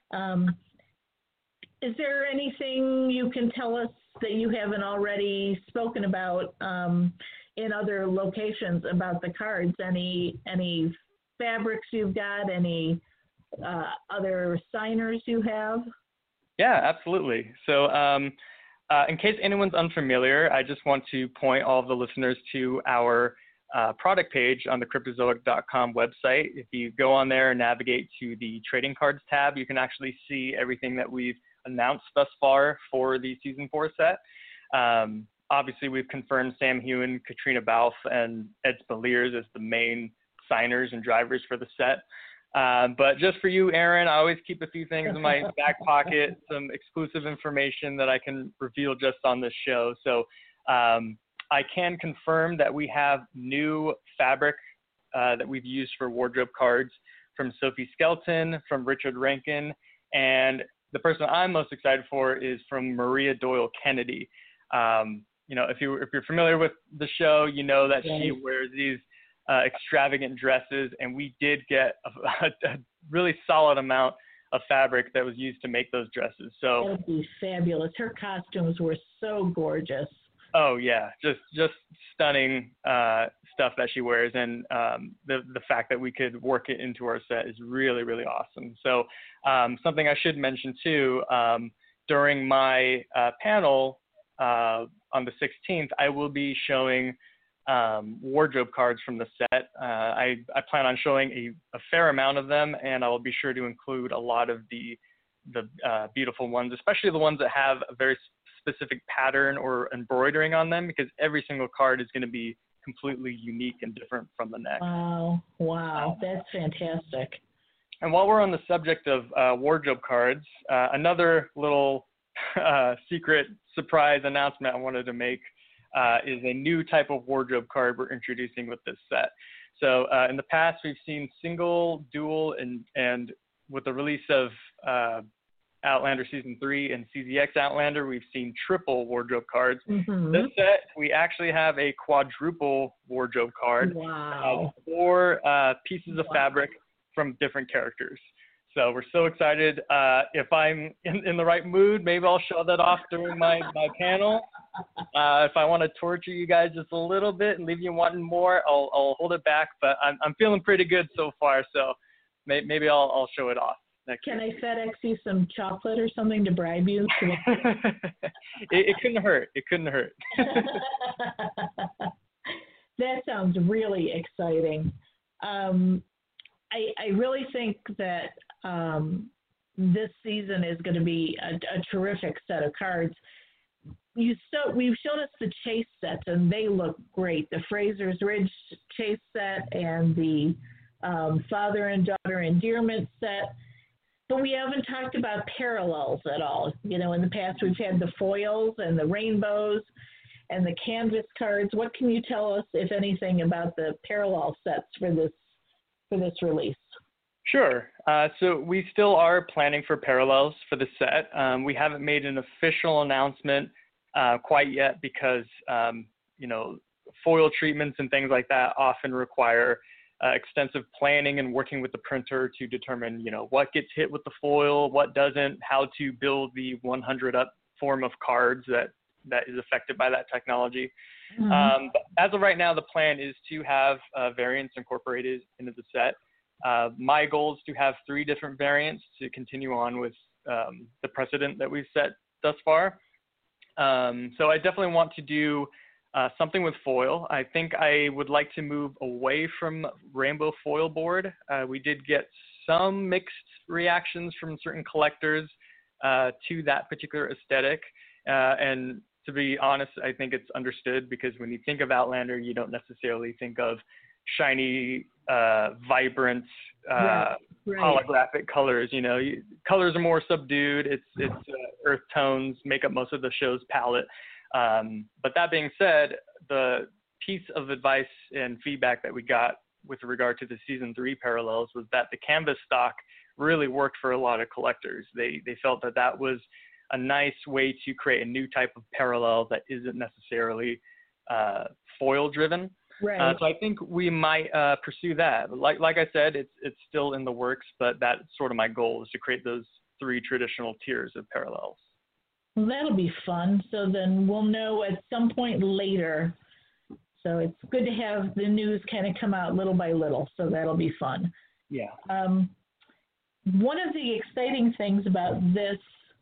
Is there anything you can tell us that you haven't already spoken about in other locations about the cards? Any fabrics you've got? Any other signers you have? Yeah, absolutely. So in case anyone's unfamiliar, I just want to point all of the listeners to our product page on the Cryptozoic.com website. If you go on there and navigate to the trading cards tab, you can actually see everything that we've announced thus far for the Season 4 set. Obviously, we've confirmed Sam Hewen, Katrina Balfe, and Ed Spaliers as the main signers and drivers for the set. But just for you, Aaron, I always keep a few things in my back pocket, some exclusive information that I can reveal just on this show. So I can confirm that we have new fabric that we've used for wardrobe cards from Sophie Skelton, from Richard Rankin, and the person I'm most excited for is from Maria Doyle Kennedy. If you're familiar with the show, you know that she wears these extravagant dresses, and we did get a really solid amount of fabric that was used to make those dresses. So that would be fabulous. Her costumes were so gorgeous. Oh yeah, just stunning stuff that she wears, and the fact that we could work it into our set is really, really awesome. So something I should mention too, during my panel on the 16th, I will be showing wardrobe cards from the set. I plan on showing a fair amount of them, and I will be sure to include a lot of the beautiful ones, especially the ones that have a very specific pattern or embroidering on them, because every single card is going to be completely unique and different from the next. Wow, that's fantastic. And while we're on the subject of wardrobe cards, another little secret surprise announcement I wanted to make is a new type of wardrobe card we're introducing with this set. So in the past, we've seen single, dual, and with the release of Outlander Season 3 and CZX Outlander, we've seen triple wardrobe cards. Mm-hmm. This set, we actually have a quadruple wardrobe card. Wow. 4 pieces of fabric from different characters. So we're so excited. If I'm in the right mood, maybe I'll show that off during my panel. If I want to torture you guys just a little bit and leave you wanting more, I'll hold it back. But I'm feeling pretty good so far, so maybe I'll show it off. Can I FedEx you some chocolate or something to bribe you? It couldn't hurt. It couldn't hurt. That sounds really exciting. I really think that this season is going to be a terrific set of cards. We've shown us the chase sets, and they look great. The Fraser's Ridge chase set and the father and daughter endearment set. But we haven't talked about parallels at all. In the past we've had the foils and the rainbows and the canvas cards. What can you tell us, if anything, about the parallel sets for this release? Sure. So we still are planning for parallels for the set. We haven't made an official announcement quite yet because, foil treatments and things like that often require extensive planning and working with the printer to determine, what gets hit with the foil, what doesn't, how to build the 100-up form of cards that is affected by that technology. Mm-hmm. But as of right now, the plan is to have variants incorporated into the set. My goal is to have 3 different variants to continue on with the precedent that we've set thus far. So I definitely want to do something with foil. I think I would like to move away from rainbow foil board. We did get some mixed reactions from certain collectors to that particular aesthetic. And to be honest, I think it's understood, because when you think of Outlander, you don't necessarily think of shiny, vibrant, holographic colors. Colors are more subdued. It's earth tones make up most of the show's palette. But that being said, the piece of advice and feedback that we got with regard to the season 3 parallels was that the canvas stock really worked for a lot of collectors. They felt that was a nice way to create a new type of parallel that isn't necessarily foil driven. Right. So I think we might pursue that. Like I said, it's still in the works, but that's sort of my goal, is to create those 3 traditional tiers of parallels. Well, that'll be fun. So then we'll know at some point later. So it's good to have the news kind of come out little by little. So that'll be fun. Yeah. One of the exciting things about this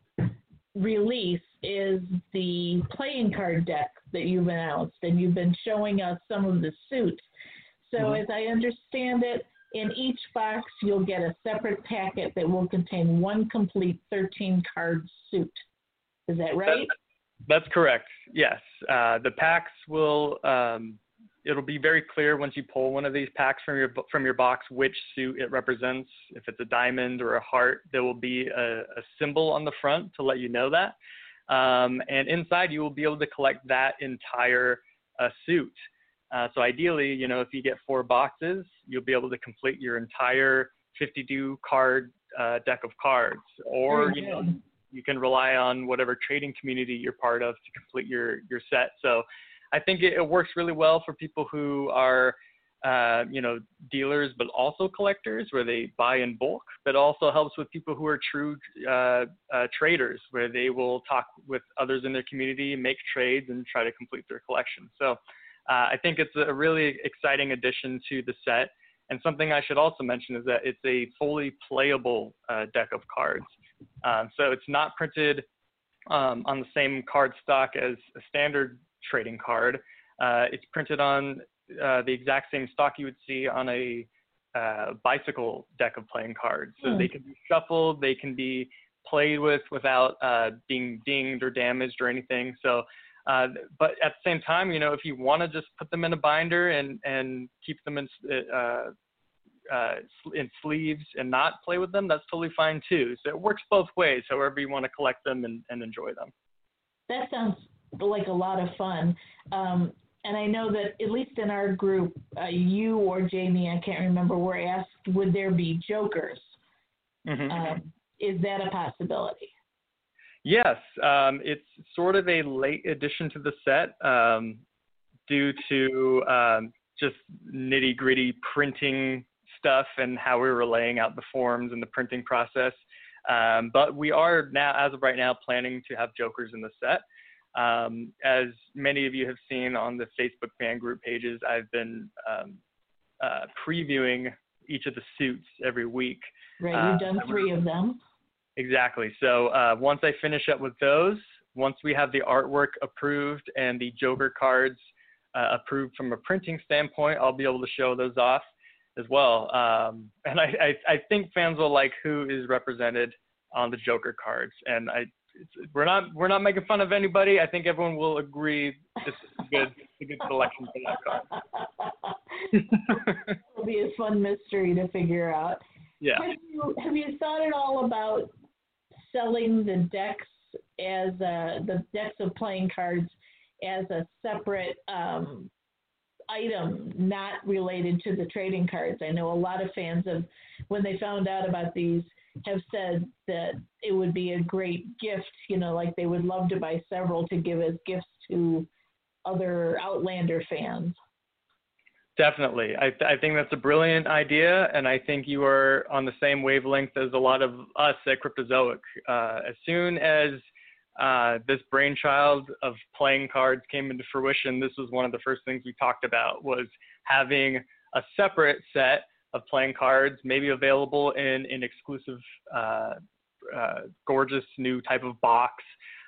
release is the playing card deck that you've announced, and you've been showing us some of the suits. So as I understand it, in each box you'll get a separate packet that will contain one complete 13-card suit. Is that right? That's correct. Yes. The packs will. It'll be very clear once you pull one of these packs from your box which suit it represents. If it's a diamond or a heart, there will be a symbol on the front to let you know that. And inside, you will be able to collect that entire suit. So ideally, if you get 4 boxes, you'll be able to complete your entire 52 card deck of cards. Or you can rely on whatever trading community you're part of to complete your set. So I think it works really well for people who are, dealers, but also collectors, where they buy in bulk, but also helps with people who are true traders, where they will talk with others in their community, make trades, and try to complete their collection. So I think it's a really exciting addition to the set. And something I should also mention is that it's a fully playable deck of cards. So it's not printed on the same card stock as a standard trading card. It's printed on the exact same stock you would see on a bicycle deck of playing cards. So they can be shuffled, they can be played with without being dinged or damaged or anything. So, but at the same time, if you want to just put them in a binder and keep them in sleeves and not play with them, that's totally fine too. So it works both ways, however you want to collect them and enjoy them. That sounds like a lot of fun. And I know that at least in our group, you or Jamie, I can't remember, were asked, would there be jokers? Is that a possibility? Yes. It's sort of a late addition to the set due to just nitty-gritty printing stuff and how we were laying out the forms and the printing process. But we are now, as of right now, planning to have jokers in the set. As many of you have seen on the Facebook fan group pages, I've been previewing each of the suits every week. Right, you've done 3 of them. Exactly. So once I finish up with those, once we have the artwork approved and the Joker cards approved from a printing standpoint, I'll be able to show those off as well. And I think fans will like who is represented on the Joker cards. And we're not making fun of anybody. I think everyone will agree this is a good selection for that card. It'll be a fun mystery to figure out. Yeah. Have you thought at all about selling the decks as the decks of playing cards as a separate item, not related to the trading cards? I know a lot of fans when they found out about these, have said that it would be a great gift, like they would love to buy several to give as gifts to other Outlander fans. Definitely. I think that's a brilliant idea, and I think you are on the same wavelength as a lot of us at Cryptozoic. As soon as this brainchild of playing cards came into fruition, this was one of the first things we talked about, was having a separate set of playing cards, maybe available in an exclusive, gorgeous new type of box,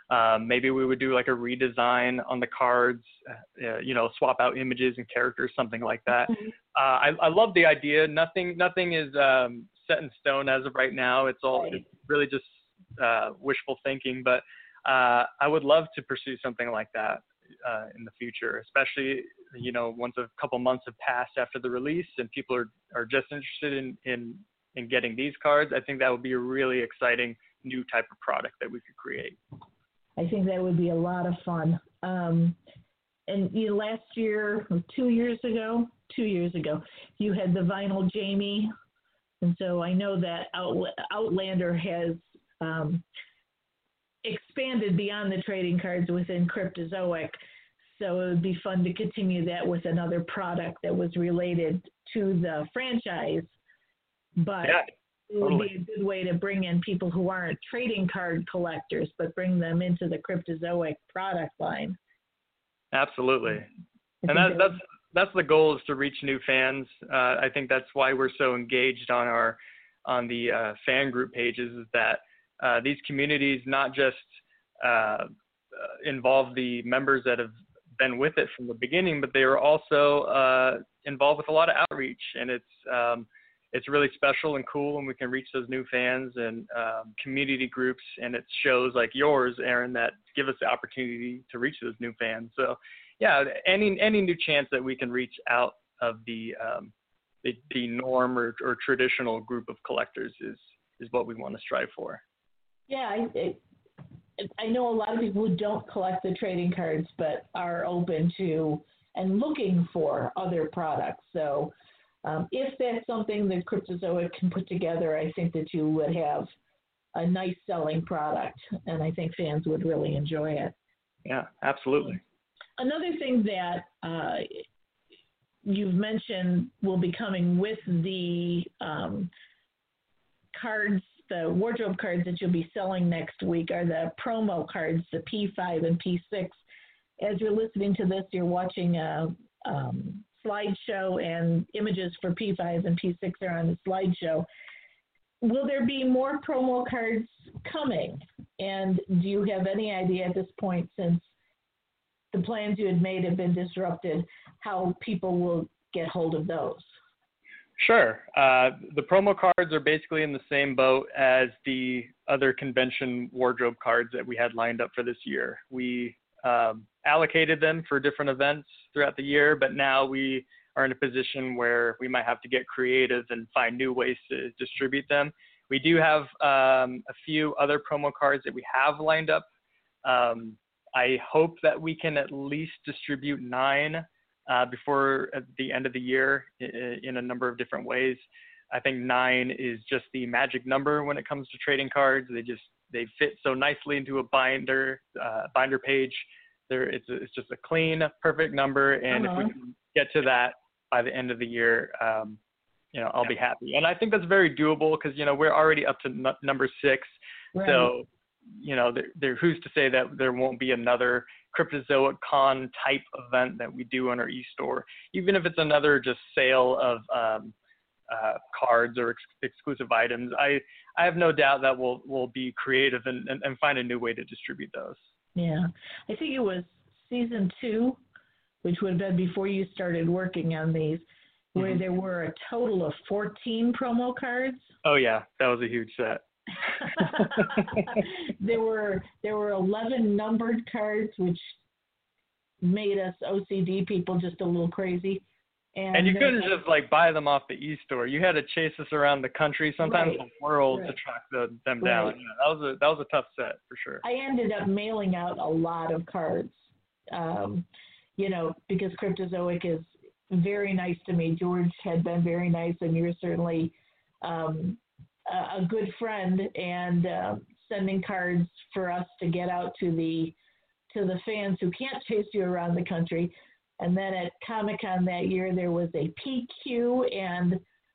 Maybe we would do like a redesign on the cards, swap out images and characters, something like that. I love the idea. Nothing is set in stone as of right now. It's really just wishful thinking, but I would love to pursue something like that in the future, especially, once a couple months have passed after the release and people are just interested in getting these cards. I think that would be a really exciting new type of product that we could create. I think that would be a lot of fun. And last year, 2 years ago, you had the vinyl Jamie. And so I know that Outlander has expanded beyond the trading cards within Cryptozoic. So it would be fun to continue that with another product that was related to the franchise. But it would be a good way to bring in people who aren't trading card collectors, but bring them into the Cryptozoic product line. Absolutely. And that's the goal, is to reach new fans. I think that's why we're so engaged on the fan group pages, is that these communities not just involve the members that have been with it from the beginning, but they are also involved with a lot of outreach, and it's really special and cool when we can reach those new fans and community groups, and it's shows like yours, Aaron, that give us the opportunity to reach those new fans. So yeah, any new chance that we can reach out of the norm or traditional group of collectors is what we want to strive for. Yeah, I know a lot of people who don't collect the trading cards, but are open to and looking for other products. So if that's something that Cryptozoic can put together, I think that you would have a nice selling product, and I think fans would really enjoy it. Yeah, absolutely. Another thing that you've mentioned will be coming with the cards, the wardrobe cards that you'll be selling next week, are the promo cards, the P5 and P6. As you're listening to this, you're watching a slideshow, and images for P5 and P6 are on the slideshow. Will there be more promo cards coming? And do you have any idea at this point, since the plans you had made have been disrupted, how people will get hold of those? Sure. The promo cards are basically in the same boat as the other convention wardrobe cards that we had lined up for this year. We allocated them for different events throughout the year, but now we are in a position where we might have to get creative and find new ways to distribute them. We do have a few other promo cards that we have lined up. I hope that we can at least distribute 9 before at the end of the year in a number of different ways. I think 9 is just the magic number when it comes to trading cards. They fit so nicely into a binder page. It's just a clean, perfect number, and if we can get to that by the end of the year, I'll be happy. And I think that's very doable, because we're already up to number 6. Right. So who's to say that there won't be another Cryptozoic Con type event that we do on our e-store, even if it's another just sale of cards or exclusive items. I have no doubt that we'll be creative and find a new way to distribute those. Yeah, I think it was season 2, which would have been before you started working on these, where there were a total of 14 promo cards. Oh yeah, that was a huge set. There were 11 numbered cards, which made us OCD people just a little crazy. And you couldn't just buy them off the e-store. You had to chase us around the country, sometimes the world, to track them down. Right. Yeah, that was a tough set for sure. I ended up mailing out a lot of cards, because Cryptozoic is very nice to me. George had been very nice, and you're certainly a good friend, and sending cards for us to get out to the fans who can't chase you around the country. And then at Comic-Con that year, there was a PQ and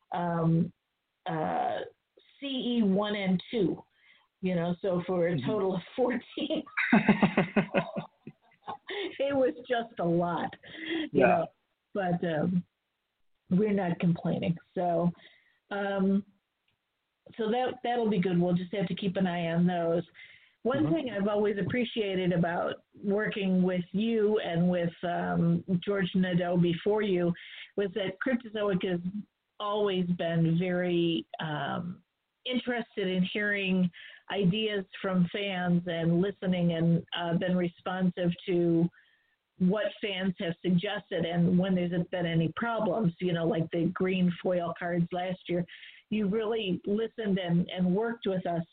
CE 1 and 2, so for a total of 14. It was just a lot, but we're not complaining. So that'll be good. We'll just have to keep an eye on those. One thing I've always appreciated about working with you and with George Nadeau before you was that Cryptozoic has always been very interested in hearing ideas from fans and listening, and been responsive to what fans have suggested. And when there's been any problems, like the green foil cards last year, you really listened and worked with us.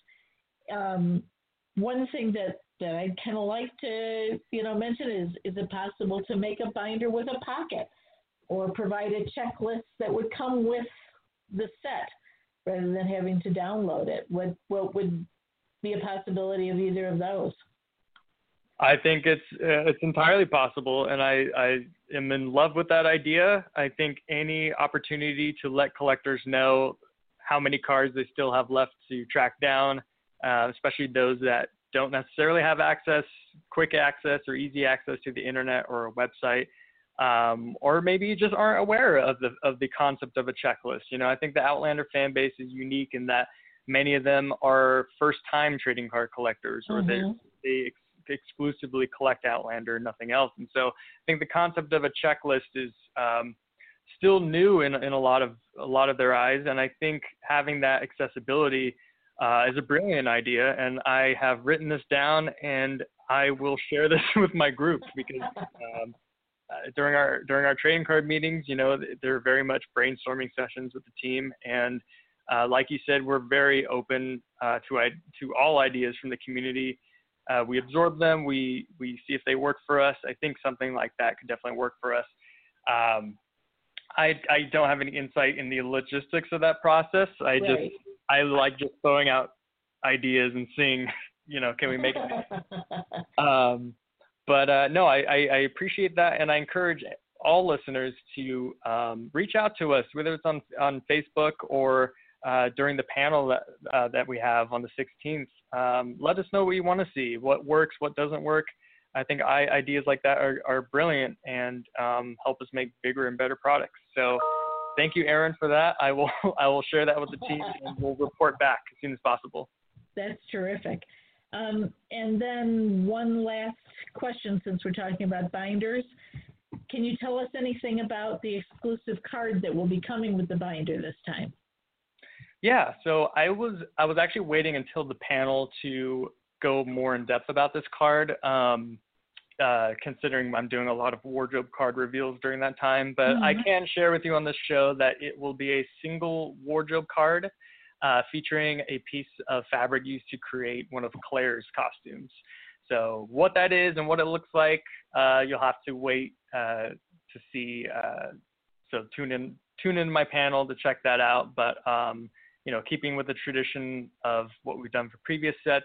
One thing that I'd kind of like to, mention is it possible to make a binder with a pocket or provide a checklist that would come with the set rather than having to download it? What would be a possibility of either of those? I think it's entirely possible, and I am in love with that idea. I think any opportunity to let collectors know how many cards they still have left to track down, especially those that don't necessarily have quick access or easy access to the internet or a website, or maybe just aren't aware of the concept of a checklist. I think the Outlander fan base is unique in that many of them are first-time trading card collectors, or they exclusively collect Outlander, nothing else. And so I think the concept of a checklist is still new in a lot of their eyes, and I think having that accessibility is a brilliant idea. And I have written this down, and I will share this with my group, because during our trading card meetings, they're very much brainstorming sessions with the team, and like you said, we're very open to all ideas from the community. We absorb them. We see if they work for us. I think something like that could definitely work for us. I don't have any insight in the logistics of that process. I like just throwing out ideas and seeing, can we make it? No, I appreciate that, and I encourage all listeners to reach out to us, whether it's on Facebook or during the panel that we have on the 16th. Let us know what you want to see, what works, what doesn't work. I think ideas like that are brilliant and help us make bigger and better products. So thank you, Erin, for that. I will share that with the team, and we'll report back as soon as possible. That's terrific. And then one last question, since we're talking about binders. Can you tell us anything about the exclusive card that will be coming with the binder this time? Yeah, so I was actually waiting until the panel to go more in depth about this card, considering I'm doing a lot of wardrobe card reveals during that time. But I can share with you on this show that it will be a single wardrobe card featuring a piece of fabric used to create one of Claire's costumes. So what that is and what it looks like, you'll have to wait to see. So tune in my panel to check that out. But keeping with the tradition of what we've done for previous sets,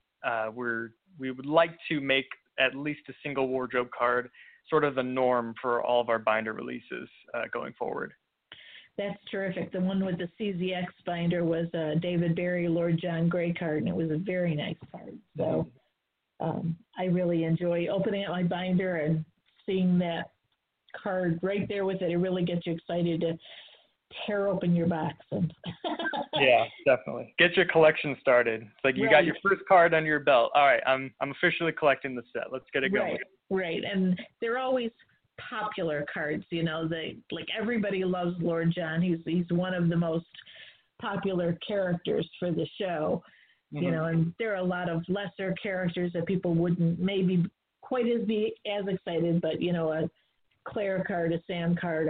we would like to make at least a single wardrobe card sort of the norm for all of our binder releases going forward. That's terrific. The one with the CZX binder was a David Barry, Lord John Grey card, and it was a very nice card. So I really enjoy opening up my binder and seeing that card right there with it. It really gets you excited to tear open your box. And yeah, definitely. Get your collection started. It's like you got your first card under your belt. All right, I'm officially collecting the set. Let's get it going. Right. And they're always popular cards, like everybody loves Lord John. He's one of the most popular characters for the show. And there are a lot of lesser characters that people wouldn't maybe quite be as excited, but a Claire card, a Sam card,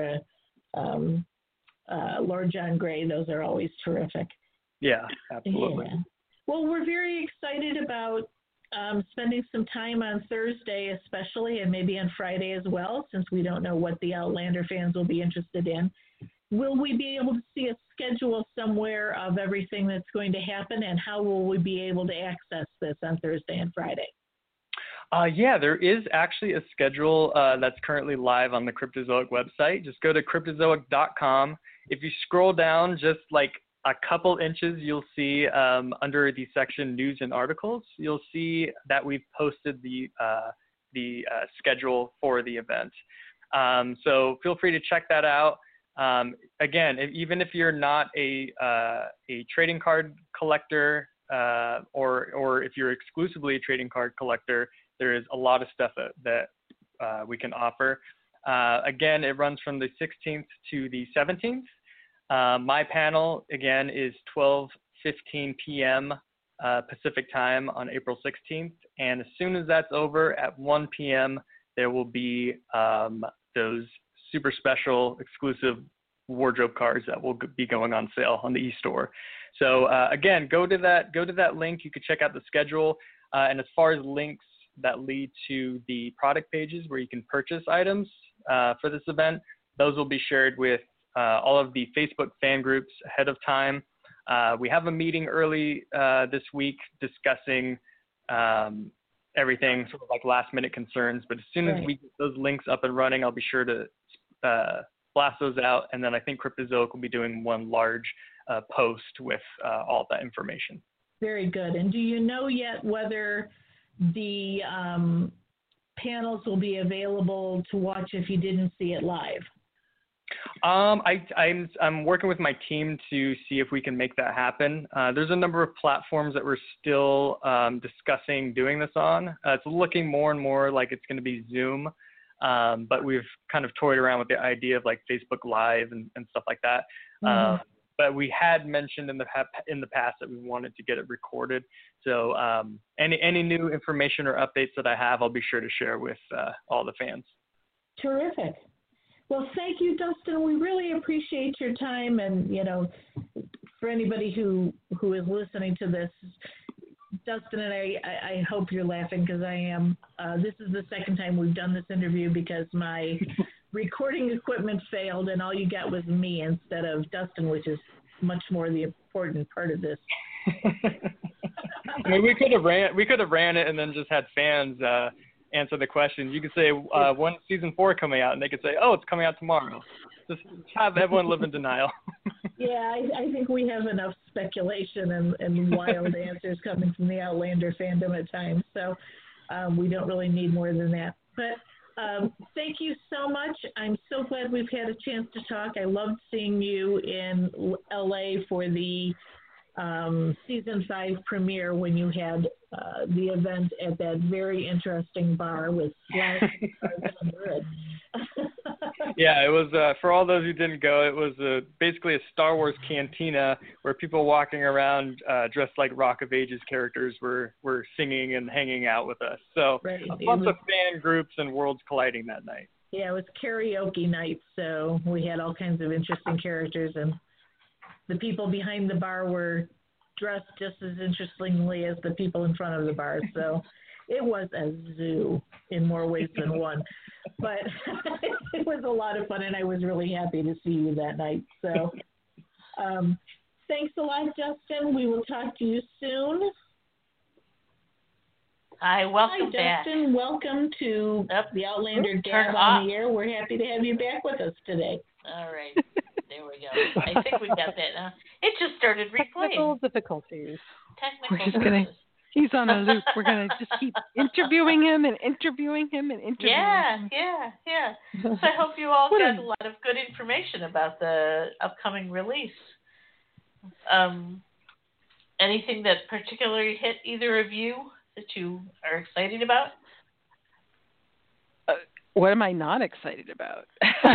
a Lord John Grey, those are always terrific. Yeah, absolutely. Yeah. Well, we're very excited about spending some time on Thursday especially, and maybe on Friday as well, since we don't know what the Outlander fans will be interested in. Will we be able to see a schedule somewhere of everything that's going to happen, and how will we be able to access this on Thursday and Friday? Yeah, there is actually a schedule that's currently live on the Cryptozoic website. Just go to cryptozoic.com. If you scroll down just like a couple inches, you'll see under the section News and Articles, you'll see that we've posted the schedule for the event. So feel free to check that out. Again, even if you're not a trading card collector, or if you're exclusively a trading card collector, there is a lot of stuff that we can offer. Again, it runs from the 16th to the 17th. My panel, again, is 12:15 p.m. Pacific time on April 16th. And as soon as that's over at 1 p.m., there will be those super special exclusive wardrobe cards that will be going on sale on the e-store. So again, go to that link. You can check out the schedule. And as far as links that lead to the product pages where you can purchase items for this event, those will be shared with all of the Facebook fan groups ahead of time. We have a meeting early this week discussing everything, sort of like last minute concerns. But as soon as we get those links up and running, I'll be sure to blast those out. And then I think Cryptozoic will be doing one large post with all of that information. Very good. And do you know yet whether the panels will be available to watch if you didn't see it live? I'm working with my team to see if we can make that happen. There's a number of platforms that we're still discussing doing this on. It's looking more and more like it's going to be Zoom, but we've kind of toyed around with the idea of like Facebook Live and stuff like that. Mm-hmm. But we had mentioned in the past that we wanted to get it recorded. So any new information or updates that I have, I'll be sure to share with all the fans. Terrific. Well, thank you, Dustin. We really appreciate your time. And, you know, for anybody who is listening to this, Dustin and I hope you're laughing because I am. This is the second time we've done this interview because my recording equipment failed and all you got was me instead of Dustin, which is much more the important part of this. I mean, we could have ran it and then just had fans answer the questions. You could say, when's season 4 coming out? And they could say, oh, it's coming out tomorrow. Just have everyone live in denial. Yeah, I think we have enough speculation and wild answers coming from the Outlander fandom at times. So we don't really need more than that. But thank you so much. I'm so glad we've had a chance to talk. I loved seeing you in LA for the season 5 premiere when you had the event at that very interesting bar with Slash and Red. Yeah, it was, for all those who didn't go, it was basically a Star Wars cantina where people walking around dressed like Rock of Ages characters were singing and hanging out with us. So a bunch of fan groups and worlds colliding that night. Yeah, it was karaoke night, so we had all kinds of interesting characters, and the people behind the bar were dressed just as interestingly as the people in front of the bar. So it was a zoo in more ways than one. But it was a lot of fun, and I was really happy to see you that night. So thanks a lot, Justin. We will talk to you soon. Hi, welcome back. Hi, Justin. Welcome to the Outlander Gab on the Air. We're happy to have you back with us today. All right. There we go. I think we got that now. It just started replaying. Technical difficulties. He's on a loop. We're going to just keep interviewing him and interviewing him and interviewing him. Yeah. So I hope you all got a lot of good information about the upcoming release. Anything that particularly hit either of you that you are excited about? What am I not excited about?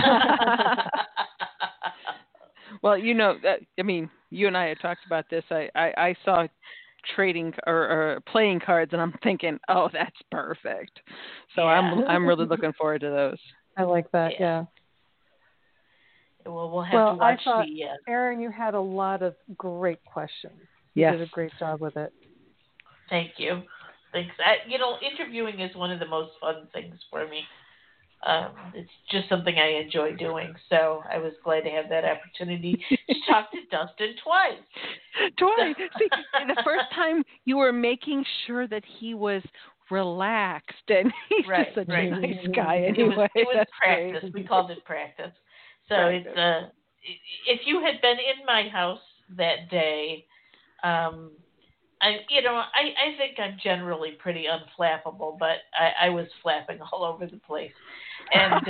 Well, you know, I mean, you and I had talked about this. I saw trading or playing cards, and I'm thinking, oh, that's perfect. So yeah. I'm really looking forward to those. I like that. Yeah. Well, we'll have to watch I thought, Erin, you had a lot of great questions. Yes. You did a great job with it. Thank you. Thanks. Interviewing is one of the most fun things for me. It's just something I enjoy doing, so I was glad to have that opportunity to talk to Dustin twice. See, the first time you were making sure that he was relaxed, and he's just such a nice guy anyway. It was practice. Great. We called it practice. So it's if you had been in my house that day, I think I'm generally pretty unflappable, but I was flapping all over the place, and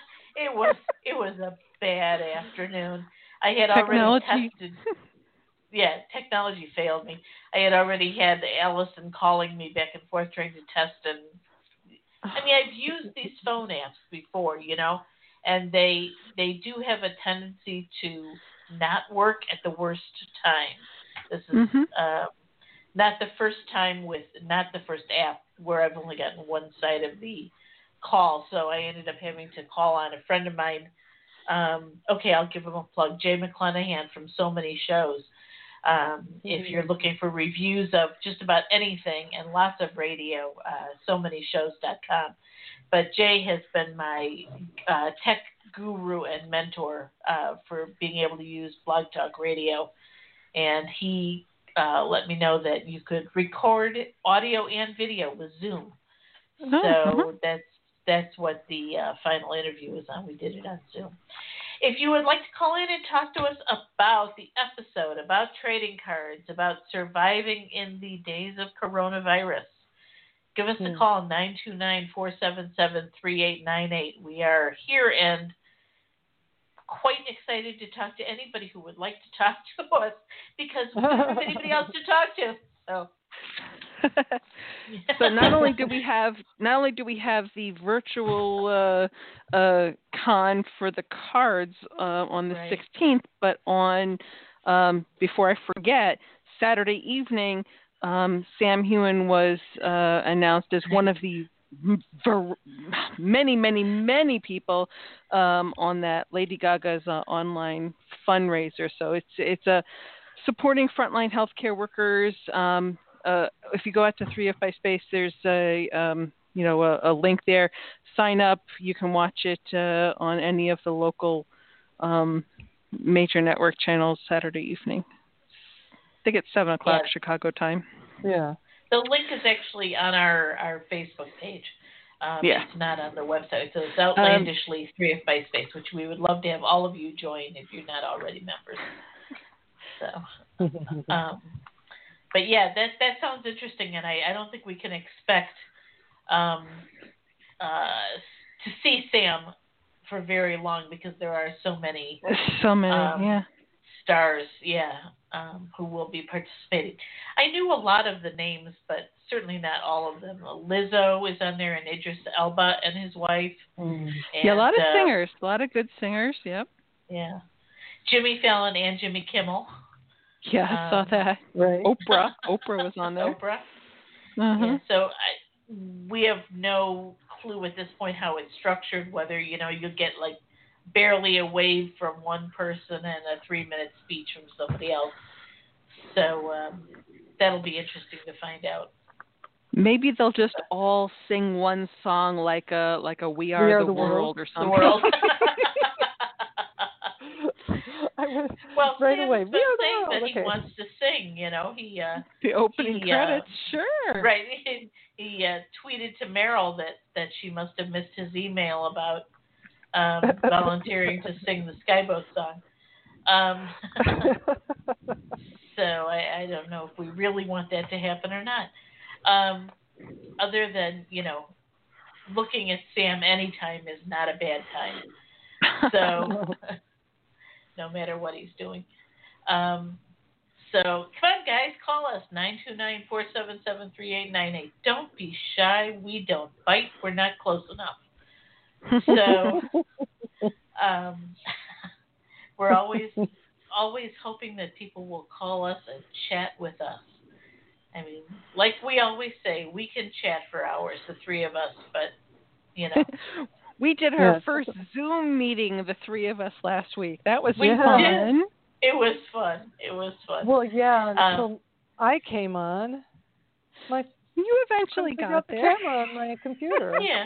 it was a bad afternoon. I had already tested. technology failed me. I had already had Allison calling me back and forth trying to test, and I mean, I've used these phone apps before, and they do have a tendency to not work at the worst time. This is not the first app where I've only gotten one side of the call, so I ended up having to call on a friend of mine. I'll give him a plug, Jay McClenahan from So Many Shows. If you're looking for reviews of just about anything and lots of radio, SoManyShows.com. But Jay has been my tech guru and mentor for being able to use Blog Talk Radio. And he let me know that you could record audio and video with Zoom. So that's what the final interview was on. We did it on Zoom. If you would like to call in and talk to us about the episode, about trading cards, about surviving in the days of coronavirus, give us a call, 929-477-3898. We are here and quite excited to talk to anybody who would like to talk to us because we don't have anybody else to talk to. So not only do we have the virtual con for the cards on the 16th, but on before I forget, Saturday evening, Sam Heughan was announced as one of the many people on that Lady Gaga's online fundraiser. So it's a supporting frontline healthcare workers. If you go out to 3F by Space, there's a link there. Sign up. You can watch it on any of the local major network channels Saturday evening. I think it's 7:00 Chicago time. Yeah. The link is actually on our Facebook page. It's not on the website. So it's Outlandishly 3F by Space, which we would love to have all of you join if you're not already members. So. But yeah, that sounds interesting, and I don't think we can expect to see Sam for very long because there are so many stars, who will be participating. I knew a lot of the names, but certainly not all of them. Lizzo is on there, and Idris Elba and his wife. And, a lot of singers, a lot of good singers. Yep. Yeah, Jimmy Fallon and Jimmy Kimmel. Yeah, I saw that. Right. Oprah was on there. Oprah. Yeah, so we have no clue at this point how it's structured, whether, you'll get like barely a wave from one person and a 3-minute speech from somebody else. So that'll be interesting to find out. Maybe they'll just all sing one song like a We Are the World or something. The world. Well, right Sam's away. been saying that he wants to sing. He the opening credits, sure. Right. He tweeted to Meryl that she must have missed his email about volunteering to sing the Skyboat song. So I don't know if we really want that to happen or not. Other than looking at Sam anytime is not a bad time. So. No matter what he's doing. So come on, guys, call us, 929-477-3898. Don't be shy. We don't bite. We're not close enough. So we're always hoping that people will call us and chat with us. I mean, like we always say, we can chat for hours, the three of us, but, We did our first Zoom meeting, the three of us, last week. That was fun. It was fun. Well, yeah, until I came on. You eventually got there. The camera on my computer. Yeah.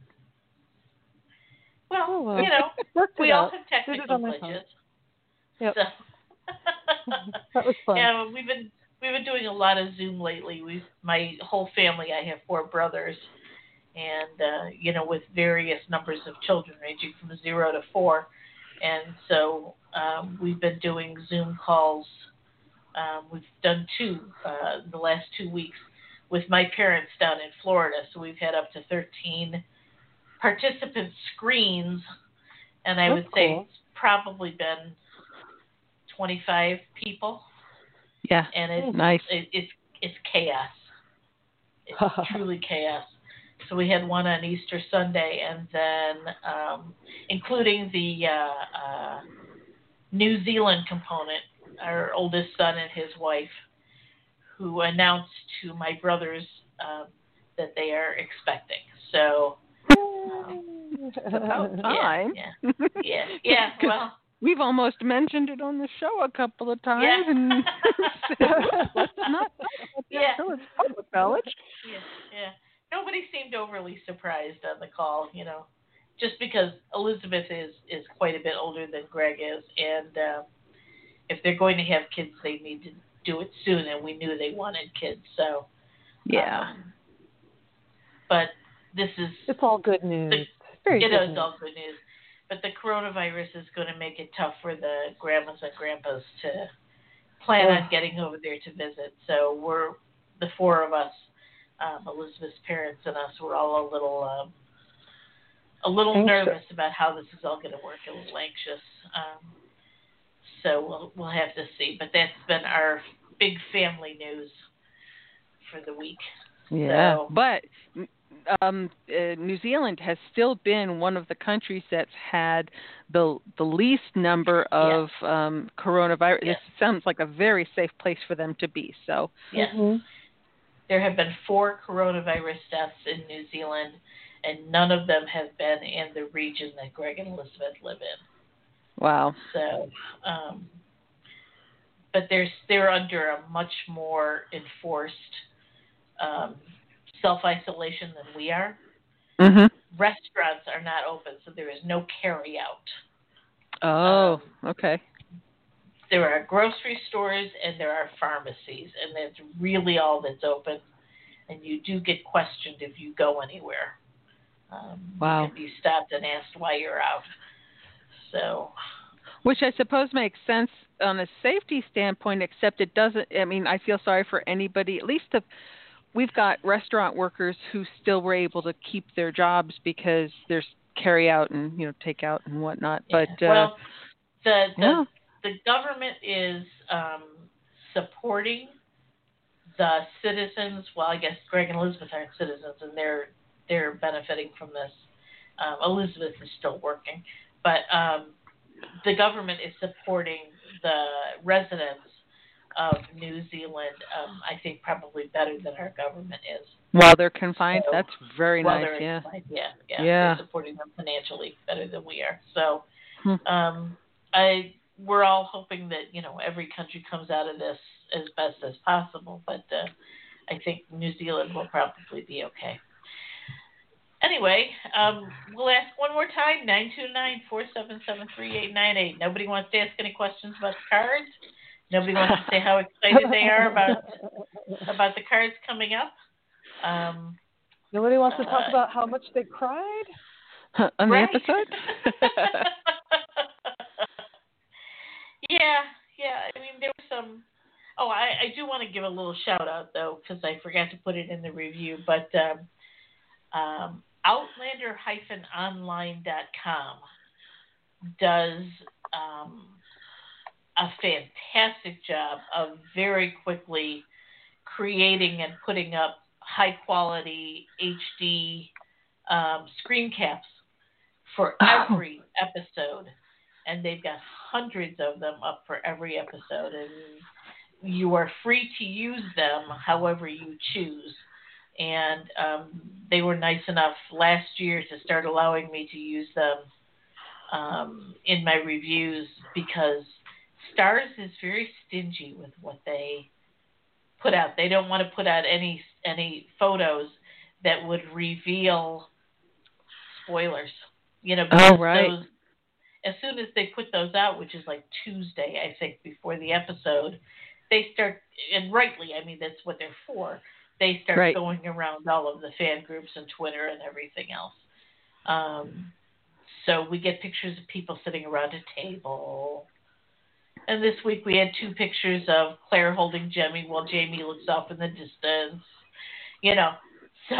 Well, we all have technical glitches. Yep. So. That was fun. Yeah, we've been doing a lot of Zoom lately. My whole family, I have 4 brothers. And, with various numbers of children ranging from 0 to 4. And so we've been doing Zoom calls. We've done 2 the last 2 weeks with my parents down in Florida. So we've had up to 13 participant screens. And I would say it's probably been 25 people. Yeah. And it's nice. It's chaos. It's truly chaos. So we had one on Easter Sunday, and then including the New Zealand component, our oldest son and his wife, who announced to my brothers that they are expecting. So it's about time. Yeah. Well, we've almost mentioned it on the show a couple of times, and let's not talk about that until it's public knowledge. Yeah. Nobody seemed overly surprised on the call, just because Elizabeth is quite a bit older than Greg is, and if they're going to have kids, they need to do it soon, and we knew they wanted kids, so. Yeah. But this is... It's all good news. It is all good news. But the coronavirus is going to make it tough for the grandmas and grandpas to plan on getting over there to visit. So we're, the four of us, Elizabeth's parents and us, we're all a little nervous about how this is all going to work, a little anxious. So we'll have to see. But that's been our big family news for the week. Yeah, so, but New Zealand has still been one of the countries that's had the least number of coronavirus. Yes. It sounds like a very safe place for them to be. So yes, there have been 4 coronavirus deaths in New Zealand, and none of them have been in the region that Greg and Elizabeth live in. Wow. So, but they're under a much more enforced self-isolation than we are. Mm-hmm. Restaurants are not open, so there is no carry-out. Oh, okay. There are grocery stores and there are pharmacies, and that's really all that's open. And you do get questioned if you go anywhere. Wow. You can be stopped and asked why you're out. So, which I suppose makes sense on a safety standpoint, except it doesn't. I mean, I feel sorry for anybody. At least we've got restaurant workers who still were able to keep their jobs because there's carry out and takeout and whatnot. Yeah. But the government is supporting the citizens. Well, I guess Greg and Elizabeth aren't citizens, and they're benefiting from this. Elizabeth is still working, but the government is supporting the residents of New Zealand, I think probably better than our government is. While they're confined, so, that's very nice. Confined, they're supporting them financially better than we are. So, we're all hoping that every country comes out of this as best as possible. But I think New Zealand will probably be okay. Anyway, we'll ask one more time, 929-477-3898. Nobody wants to ask any questions about the cards? Nobody wants to say how excited they are about the cards coming up? Nobody wants to talk about how much they cried? On the episode? Yeah. I mean, there was some... Oh, I do want to give a little shout-out, though, because I forgot to put it in the review. But Outlander-online.com does a fantastic job of very quickly creating and putting up high-quality HD screen caps for every episode. And they've got hundreds of them up for every episode. And you are free to use them however you choose. And they were nice enough last year to start allowing me to use them in my reviews, because Starz is very stingy with what they put out. They don't want to put out any photos that would reveal spoilers. Oh, right. As soon as they put those out, which is like Tuesday, I think, before the episode, they start, and rightly, I mean, that's what they're for. They start going around all of the fan groups and Twitter and everything else. So we get pictures of people sitting around a table. And this week we had 2 pictures of Claire holding Jemmy while Jamie looks off in the distance. So,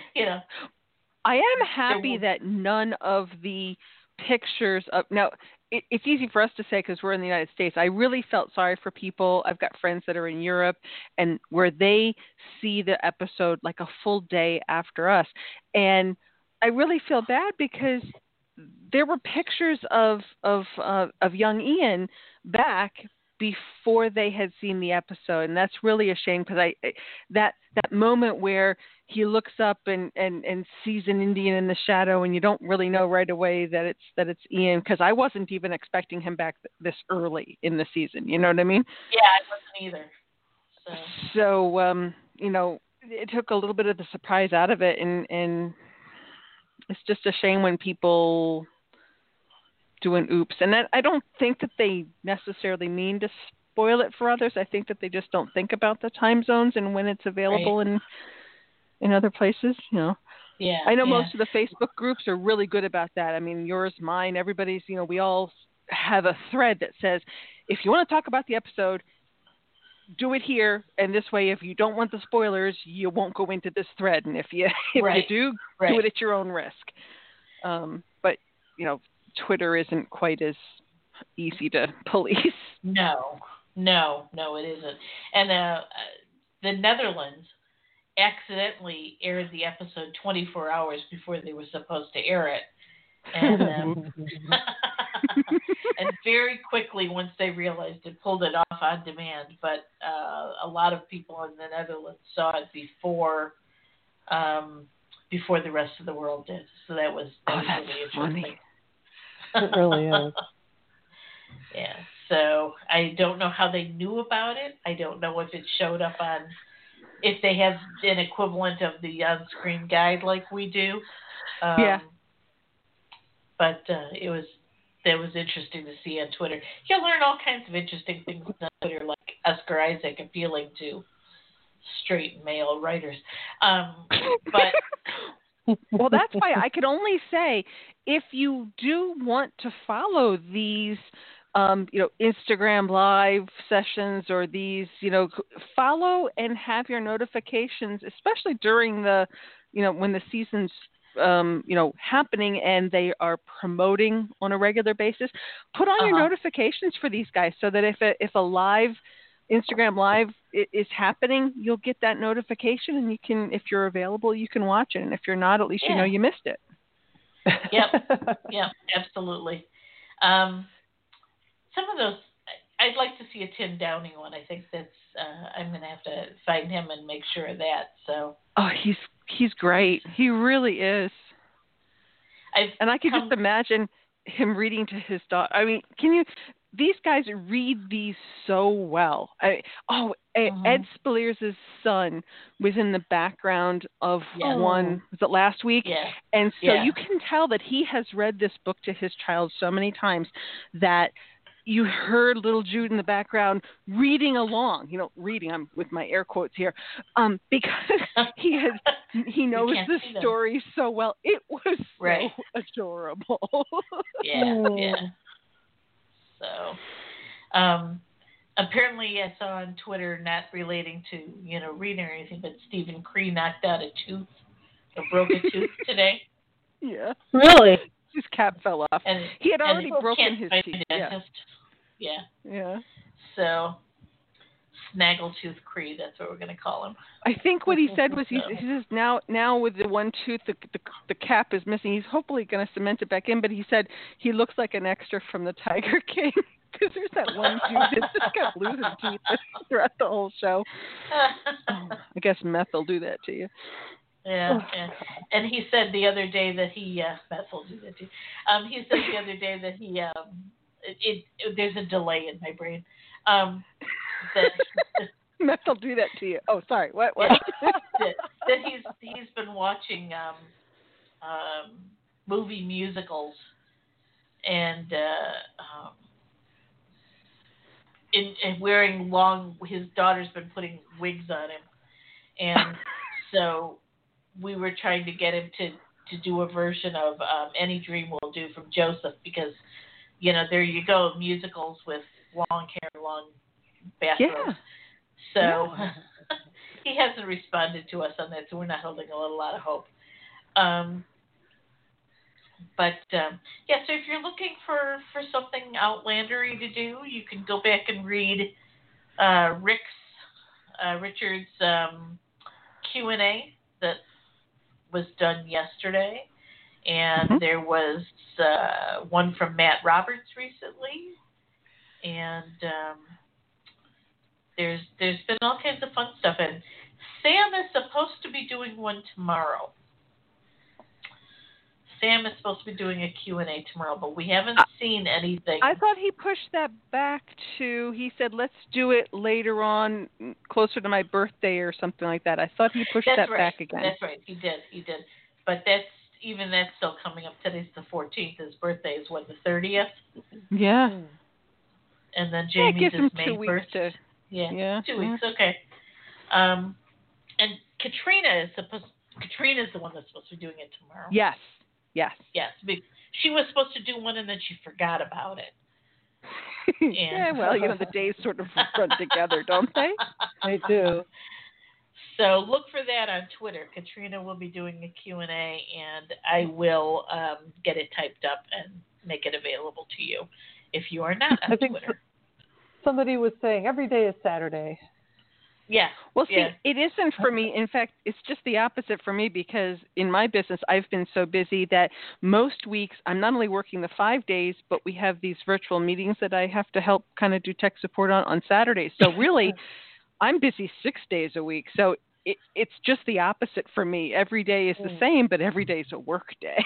I am happy that none of the pictures of... Now, it's easy for us to say because we're in the United States. I really felt sorry for people. I've got friends that are in Europe and where they see the episode like a full day after us. And I really feel bad because there were pictures of young Ian back before they had seen the episode, and that's really a shame because that moment where he looks up and sees an Indian in the shadow, and you don't really know right away that it's Ian, because I wasn't even expecting him back this early in the season. You know what I mean? Yeah, I wasn't either. So it took a little bit of the surprise out of it, and it's just a shame when people do an oops. And I don't think that they necessarily mean to spoil it for others. I think that they just don't think about the time zones and when it's available in other places. Yeah. I know most of the Facebook groups are really good about that. I mean, yours, mine, everybody's. We all have a thread that says, if you want to talk about the episode, do it here, and this way, if you don't want the spoilers, you won't go into this thread. And if you do it at your own risk. But Twitter isn't quite as easy to police. No, it isn't. And the Netherlands accidentally aired the episode 24 hours before they were supposed to air it. And and very quickly, once they realized it, pulled it off on demand. But a lot of people in the Netherlands saw it before the rest of the world did. So that was that's really interesting. Funny. It really is. Yeah. So I don't know how they knew about it. I don't know if it showed up if they have an equivalent of the on-screen guide like we do. But that was interesting to see on Twitter. You'll learn all kinds of interesting things on Twitter, like Oscar Isaac appealing to straight male writers. But well, that's why I could only say, if you do want to follow these, Instagram live sessions or these, follow and have your notifications, especially during the, when the season's, happening and they are promoting on a regular basis, put on your notifications for these guys so that if a live Instagram live is happening, you'll get that notification, and you can, if you're available, you can watch it. And if you're not, at least you know you missed it. Yep, absolutely. Some of those, I'd like to see a Tim Downing one. I think that's, I'm going to have to find him and make sure of that. So. Oh, he's great. He really is. And I can just imagine him reading to his daughter. I mean, these guys read these so well. Ed Speleers' son was in the background of one, was it last week? Yeah. And so you can tell that he has read this book to his child so many times that you heard little Jude in the background reading along, reading, I'm with my air quotes here, because he knows the story so well. It was so adorable. Yeah. So, apparently I saw on Twitter, not relating to, reading or anything, but Stephen Cree knocked out a tooth, or broke a tooth today. Yeah. Really? His cap fell off. And he had already broken his teeth. Yeah. So, Snaggletooth Cree, that's what we're going to call him. I think what he said was he says now with the one tooth, the cap is missing. He's hopefully going to cement it back in, but he said he looks like an extra from the Tiger King, because there's that one dude that just kept losing teeth throughout the whole show. I guess meth will do that to you. Yeah. And he said the other day that meth will do that to you. He said the other day that he there's a delay in my brain. That meth will do that to you. Oh, sorry. What? that he's been watching movie musicals and wearing his daughter's been putting wigs on him, and so we were trying to get him to do a version of Any Dream Will Do from Joseph, because there you go, musicals with long hair, long bathrobes. So he hasn't responded to us on that, so we're not holding a lot of hope. so if you're looking for something outlandery to do, you can go back and read Richard's Q&A that was done yesterday. And there was one from Matt Roberts recently. And there's been all kinds of fun stuff. And Sam is supposed to be doing one tomorrow. Sam is supposed to be doing a Q&A tomorrow, but we haven't seen anything. I thought he pushed that back he said, let's do it later on, closer to my birthday or something like that. I thought he pushed back again. That's right. He did. But that's still coming up. Today's the 14th. His birthday is, the 30th? Yeah. And then Jamie's is May 1st. Yeah. 2 weeks. Okay. And Katrina's the one that's supposed to be doing it tomorrow. Yes. She was supposed to do one and then she forgot about it. Yeah, well, the days sort of run together, don't they? They do. So look for that on Twitter. Katrina will be doing a Q&A, and I will get it typed up and make it available to you if you are not on Twitter. Somebody was saying every day is Saturday. Yeah. Well, see, it isn't for me. In fact, it's just the opposite for me because in my business, I've been so busy that most weeks I'm not only working the 5 days, but we have these virtual meetings that I have to help kind of do tech support on Saturdays. So really, I'm busy 6 days a week. So it's just the opposite for me. Every day is the same, but every day is a work day.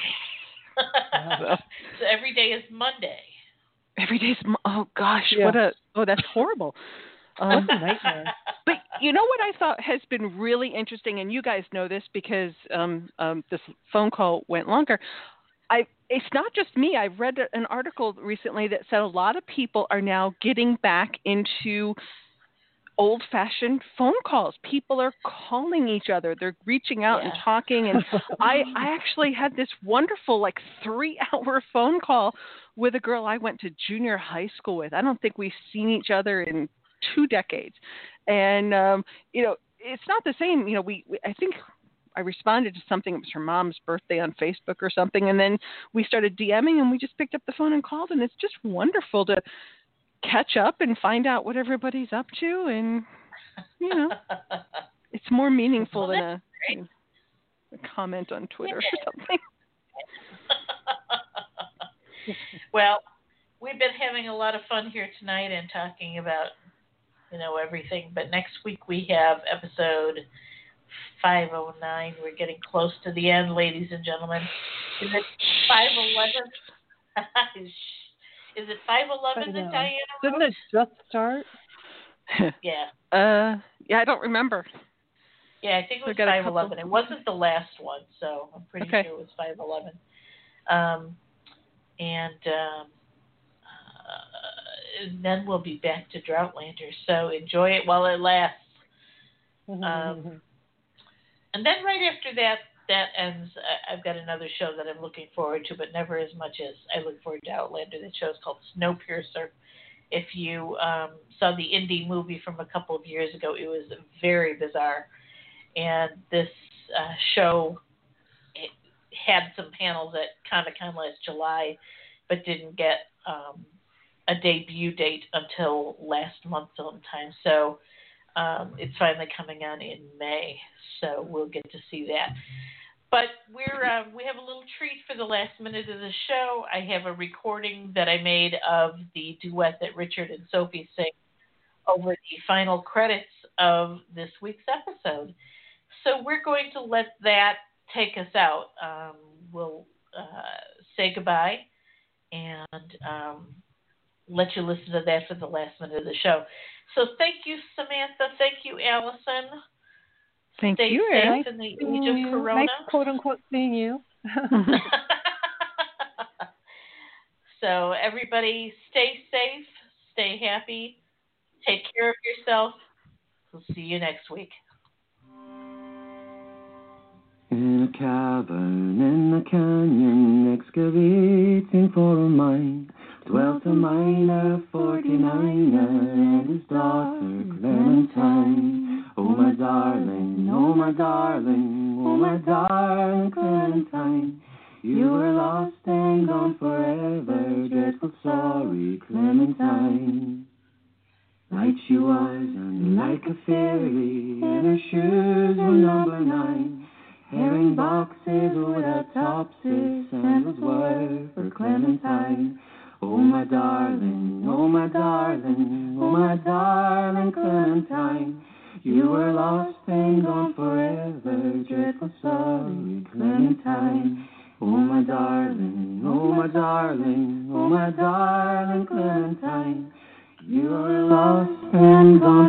So every day is Monday. Every day is, oh gosh, that's horrible. What a nightmare. But you know what I thought has been really interesting, and you guys know this because this phone call went longer. It's not just me. I read an article recently that said a lot of people are now getting back into old-fashioned phone calls. People are calling each other. They're reaching out and talking. And I actually had this wonderful 3-hour phone call with a girl I went to junior high school with. I don't think we've seen each other in 2 decades. And, it's not the same. I think I responded to something. It was her mom's birthday on Facebook or something. And then we started DMing and we just picked up the phone and called. And it's just wonderful to catch up and find out what everybody's up to. And, it's more meaningful than a comment on Twitter or something. Well, we've been having a lot of fun here tonight and talking about everything. But next week we have episode 509. We're getting close to the end, ladies and gentlemen. Is it 511? Is it 511 that Diana wrote? Didn't it just start? Yeah. Yeah, I don't remember. Yeah, I think it was 511. It wasn't the last one, so I'm pretty sure it was 511. And then we'll be back to Droughtlander. So enjoy it while it lasts. And then right after that ends, I've got another show that I'm looking forward to, but never as much as I look forward to Outlander. The show's called Snowpiercer. If you saw the indie movie from a couple of years ago, it was very bizarre. And this show had some panels at Comic-Con last July, but didn't get a debut date until last month sometime. So it's finally coming on in May, so we'll get to see that. But we have a little treat for the last minute of the show. I have a recording that I made of the duet that Richard and Sophie sing over the final credits of this week's episode. So we're going to let that take us out. We'll say goodbye and let you listen to that for the last minute of the show. So thank you, Samantha. Thank you, Allison. Thank Stay you, safe Eric. in the age of Corona. Nice, quote unquote, seeing you. So everybody, stay safe, stay happy, take care of yourself. We'll see you next week. In a cavern in the canyon, excavating for a mine, dwelt a miner, 49er, and his daughter Clementine. Oh my darling, oh my darling, oh my darling Clementine. You were lost and gone forever, dreadful sorry Clementine. Light she was and like a fairy, and her shoes were number 9. Herring boxes without topses, sandals were for Clementine. Oh my darling, oh my darling, oh my darling Clementine. You were lost and gone forever, dreadful sorry Clementine. Oh my darling, oh my darling, oh my darling Clementine. You were lost and gone